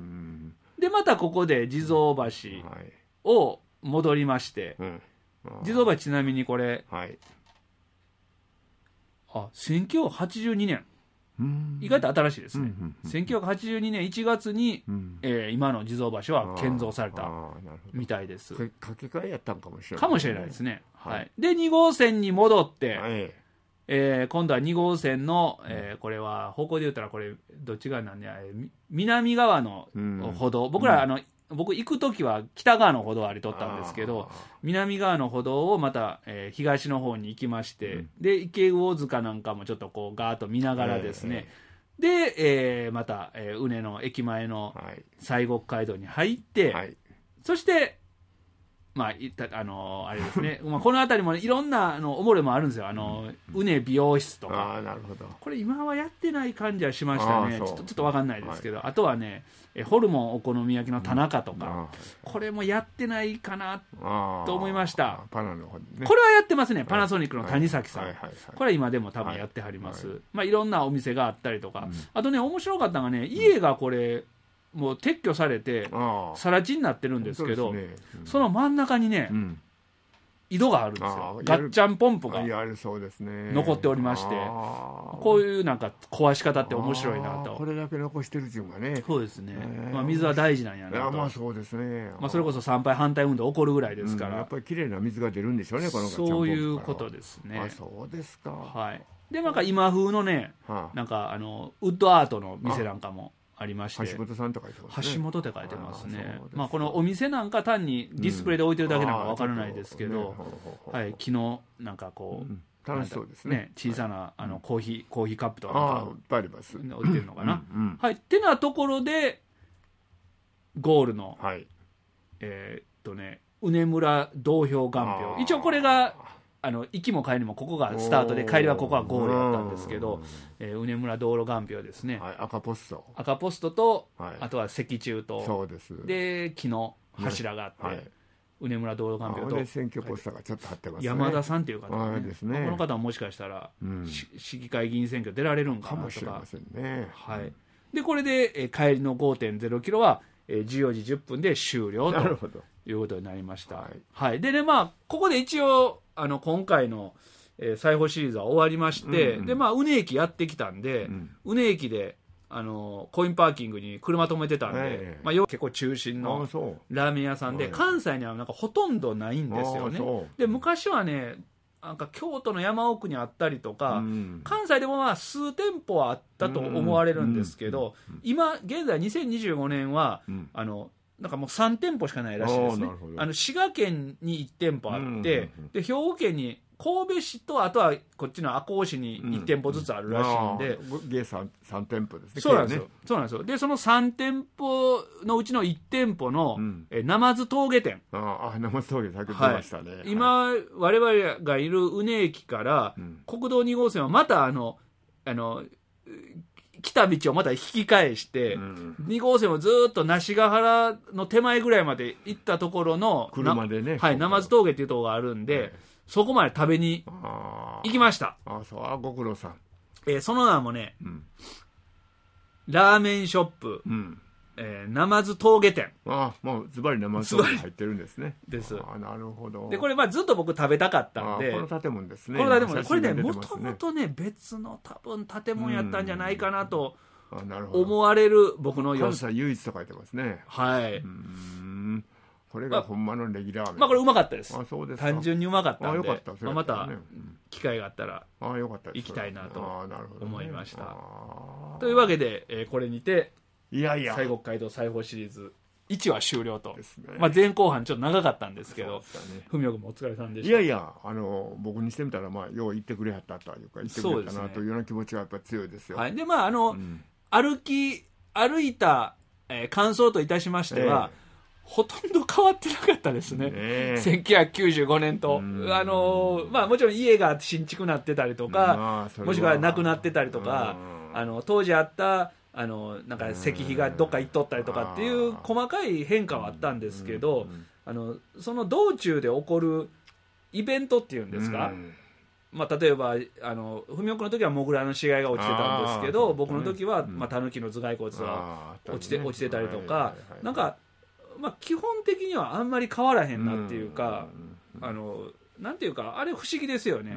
でまたここで地蔵橋を戻りまして、うん、地蔵橋ちなみにこれ、 はい、 あせんきゅうひゃくはちじゅうにねん、うん、意外と新しいですね、うんうんうん、せんきゅうひゃくはちじゅうにねんいちがつに、うんえー、今の地蔵橋は建造されたみたいです。 掛け替えやったんかもしれない、ね、 かもしれないですね、はいはい、でに号線に戻って、 はいえー、今度はに号線の、えー、これは方向で言ったらこれどっち側なんで南側の歩道、うん、僕ら、うん、あの僕行く時は北側の歩道を歩いとったんですけど南側の歩道をまた、えー、東の方に行きまして、うん、で池魚塚なんかもちょっとこうガーッと見ながらですね、えー、で、えー、また、えー、宇根の駅前の西国街道に入って、はい、そしてまあ、いったあのー、あれですねまあこの辺りもいろんなあのおもれもあるんですよ、あのうね美容室とか。 あ、なるほど。 これ今はやってない感じはしましたね。ちょっとちょっと分かんないですけど、はい、あとはねえホルモンお好み焼きの田中とか、うん、これもやってないかなと思いました。 パナの方、ね、 これはやってますね、パナソニックの谷崎さん、はいはいはいはい、これは今でも多分やってはります、はいはい、まあ、いろんなお店があったりとか、うん、あとね面白かったのがね家がこれ、うんもう撤去されて更地になってるんですけど そ,、ねうん、その真ん中にね、うん、井戸があるんですよ。ガッチャンポンプが残っておりまして、こういうなんか壊し方って面白いなと。 これだけ残してるっていうかね。 そうですね、まあ、水は大事なんやなと。 まあそうですね、 まあ、それこそ参拝反対運動起こるぐらいですから、うん、 やっぱりきれいな水が出るんでしょうねこのガッチャンポンプから。 そういうことですね。 あ、そうですか。 はい、でなんか今風のね、はあ、なんかあのウッドアートの店なんかもありまして、 橋本さんと書いてますね。 橋本って書いてますね。あ、まあ、このお店なんか単にディスプレイで置いてるだけなんか分からないですけど、うんね、はい、木のなんかこう、うん、 楽しそうですね。 ね、小さな、はい、あのコーヒーコーヒーカップとかなんかいっぱいあります。 置いてるのかな。 うんうん、 はい、ってなところでゴールの、 はい、 えー、っとね宇根村道標眼標、一応これがあの行きも帰りもここがスタートで帰りはここがゴールだったんですけど、えー、宇根村道路眼標ですね、 はい、赤ポスト赤ポストと、 はい、 あとは石柱とそうです。 で木の柱があって、ね、はい、宇根村道路眼標と選挙ポスターがちょっと貼ってますね。 山田さんっていう方、ねですね、 この方はもしかしたら、うん、市議会議員選挙出られるんかなとか、 かもしれませんね、 はい、でこれで、えー、帰りの ごてんゼロキロは、えー、じゅうよじじゅっぷんで終了ということになりました。はい、はい、でね、まあここで一応あの今回のえー、西宝シリーズは終わりまして、うんうん、でまあ宇根駅やってきたんで、うん、宇根駅であのコインパーキングに車止めてたんで、えーまあ、結構中心のラーメン屋さんで、関西にはなんかほとんどないんですよね。で昔はねなんか京都の山奥にあったりとか、うん、関西でもまあ数店舗はあったと思われるんですけど、うんうんうん、今現在にせんにじゅうごねんは、うん、あのなんかもうさん店舗しかないらしいですね。あの滋賀県にいち店舗あって、うんうんうん、で兵庫県に神戸市とあとはこっちの赤穂市にいち店舗ずつあるらしいんで、 うんうん、計 3, 3店舗ですね。 そうなんですよ、ね、そうなんですよ。でそのさん店舗のうちのいち店舗の、うん、え鯰峠店、 ああ鯰峠先ほど出ましたね、はい、 今我々がいる宇根駅から、うん、国道に号線はまたあのあの来た道をまた引き返して、うん、に号線をずっと梨ヶ原の手前ぐらいまで行ったところの車でね、 はい、鯰峠っていうところがあるんで、はい、そこまで食べに行きました。 ああそうあご苦労さん。 えー、その名もね、うん、ラーメンショップ、うんえー、鯰峠店。 ああもうズバリ鯰峠入ってるんですね。 ですああなるほど。 でこれまあずっと僕食べたかったんで、 この建物ですね。 この建物これねもともとね別の多分建物やったんじゃないかなと思われる僕の予想。関西唯一と書いてますね。 はい。 うーんこれがほんまのレギュラー麺。 まあこれうまかったです。 あそうですか。 単純にうまかったんで。 あよかった。 まあ、また機会があったらあよかった行きたいなと思いました。 ね、 というわけで、えー、これにていやいや西国街道西宝シリーズいちわ終了と、ねまあ、前後半ちょっと長かったんですけど、文雄君もお疲れさんでした。 いやいやあの僕にしてみたら、まあ、よう言ってくれはったというか言ってくれたなというような気持ちがやっぱり強いですよ。 はい、でまああの、うん、歩き歩いた、えー、感想といたしましては、えーほとんど変わってなかったですね、ねせんきゅうひゃくきゅうじゅうごねんと、あのーまあ、もちろん家が新築なってたりとか、もしくはなくなってたりとか、あの当時あったあのなんか石碑がどっか行っとったりとかっていう細かい変化はあったんですけど、あのその道中で起こるイベントっていうんですか、まあ、例えばあの文雄君の時はモグラの死骸が落ちてたんですけど、僕の時は、まあ、タヌキの頭蓋骨が落ちて、落ちてたりとか、なんかまあ、基本的にはあんまり変わらへんなっていうか、うん、あのなんていうかあれ不思議ですよね、うん、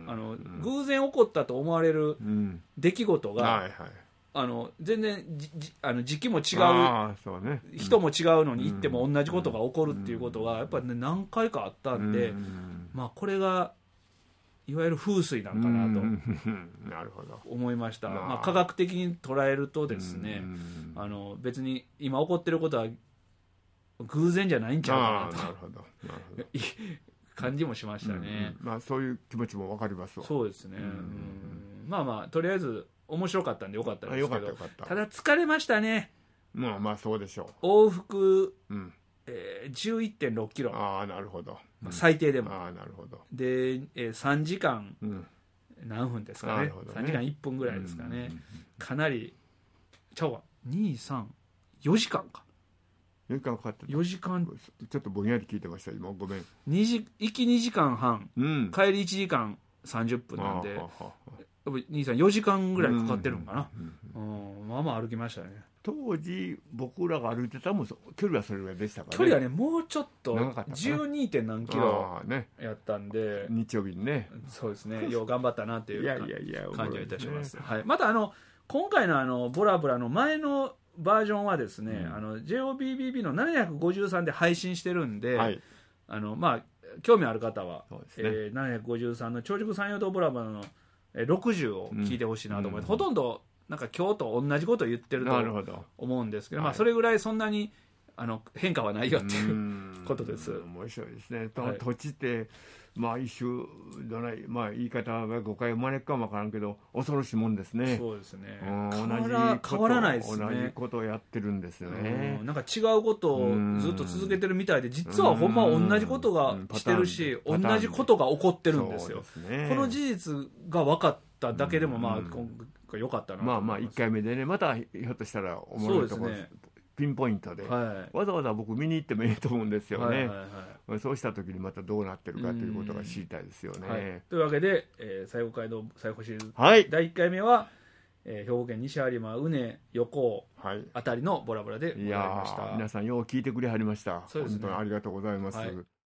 あの偶然起こったと思われる出来事が、うんはいはい、あの全然じじあの時期も違う、 そうね、 人も違うのに行っても同じことが起こるっていうことがやっぱり、ね、何回かあったんで、まあ、これがいわゆる風水なんかなと思いました。まあ、科学的に捉えるとですね、あの別に今起こってることは偶然じゃないんちゃうかなとなるほどなるほど感じもしましたね、 うんうんまあ、そういう気持ちも分かりますわ。 そうですね、うんうん、まあまあとりあえず面白かったんでよかったですけど、 た, ただ疲れましたね。 まあまあそうでしょう。往復、うんえー、じゅういってんろっキロ。 ああなるほど、 まあ、最低でも、 ああなるほどで、えー、さんじかん、うん、何分ですか ね, ねさんじかんいっぷんぐらいですかね、うんうんうん、かなりちゃうわにさんよじかんかよじかんかかってた。 よじかんちょっとぼんやり聞いてました今ごめん。 にじ行きにじかんはん、うん、帰りいちじかんさんじゅっぷんなんで兄さんよじかんぐらいかかってるんかな、うんうんうん、まあまあ歩きましたね。 当時僕らが歩いてたも距離はそれぐらいでしたかね。 距離はねもうちょっとじゅうにてん何キロやったんで、 ね、日曜日にねそうですねよう頑張ったなっていういやいやいや感じがいたします、ねはい、またあの今回のあのボラボラの前のバージョンはですね、うん、あの ジェイオービービービー のななひゃくごじゅうさんで配信してるんで、はい、あのまあ興味ある方は、ねえー、ななひゃくごじゅうさんの長熟山陽道ボラボラのろくじゅうを聞いてほしいなと思います、うん、ほとんどなんか今日と同じことを言ってると思うんですけど、まあ、それぐらいそんなにあの変化はないよっていうことです。 面白いですね、はい、土地ってまあ一種どない、まあ、言い方が誤解生まれるかもわからんけど恐ろしいもんですね。 そうですね、 うん、同じ変わらないですね。 同じことをやってるんですよね、 うん、なんか違うことをずっと続けてるみたいで実はほんま同じことがしてるし同じことが起こってるんですよ。 そうですね、 この事実が分かっただけでもまあ今回良かったなと思います。 まあまあいっかいめでねまたひょっとしたらおもろいところピンポイントで、はい、わざわざ僕見に行ってもいいと思うんですよね、はいはいはい、そうした時にまたどうなってるかということが知りたいですよね、はい、というわけで、えー、西国街道西宝シリーズ、はい、だいいっかいめは、えー、兵庫県西有馬宇根横尾あたりのボラボラでございました。 いや皆さんよう聞いてくれはりました。そうですね、本当にありがとうございます、はい。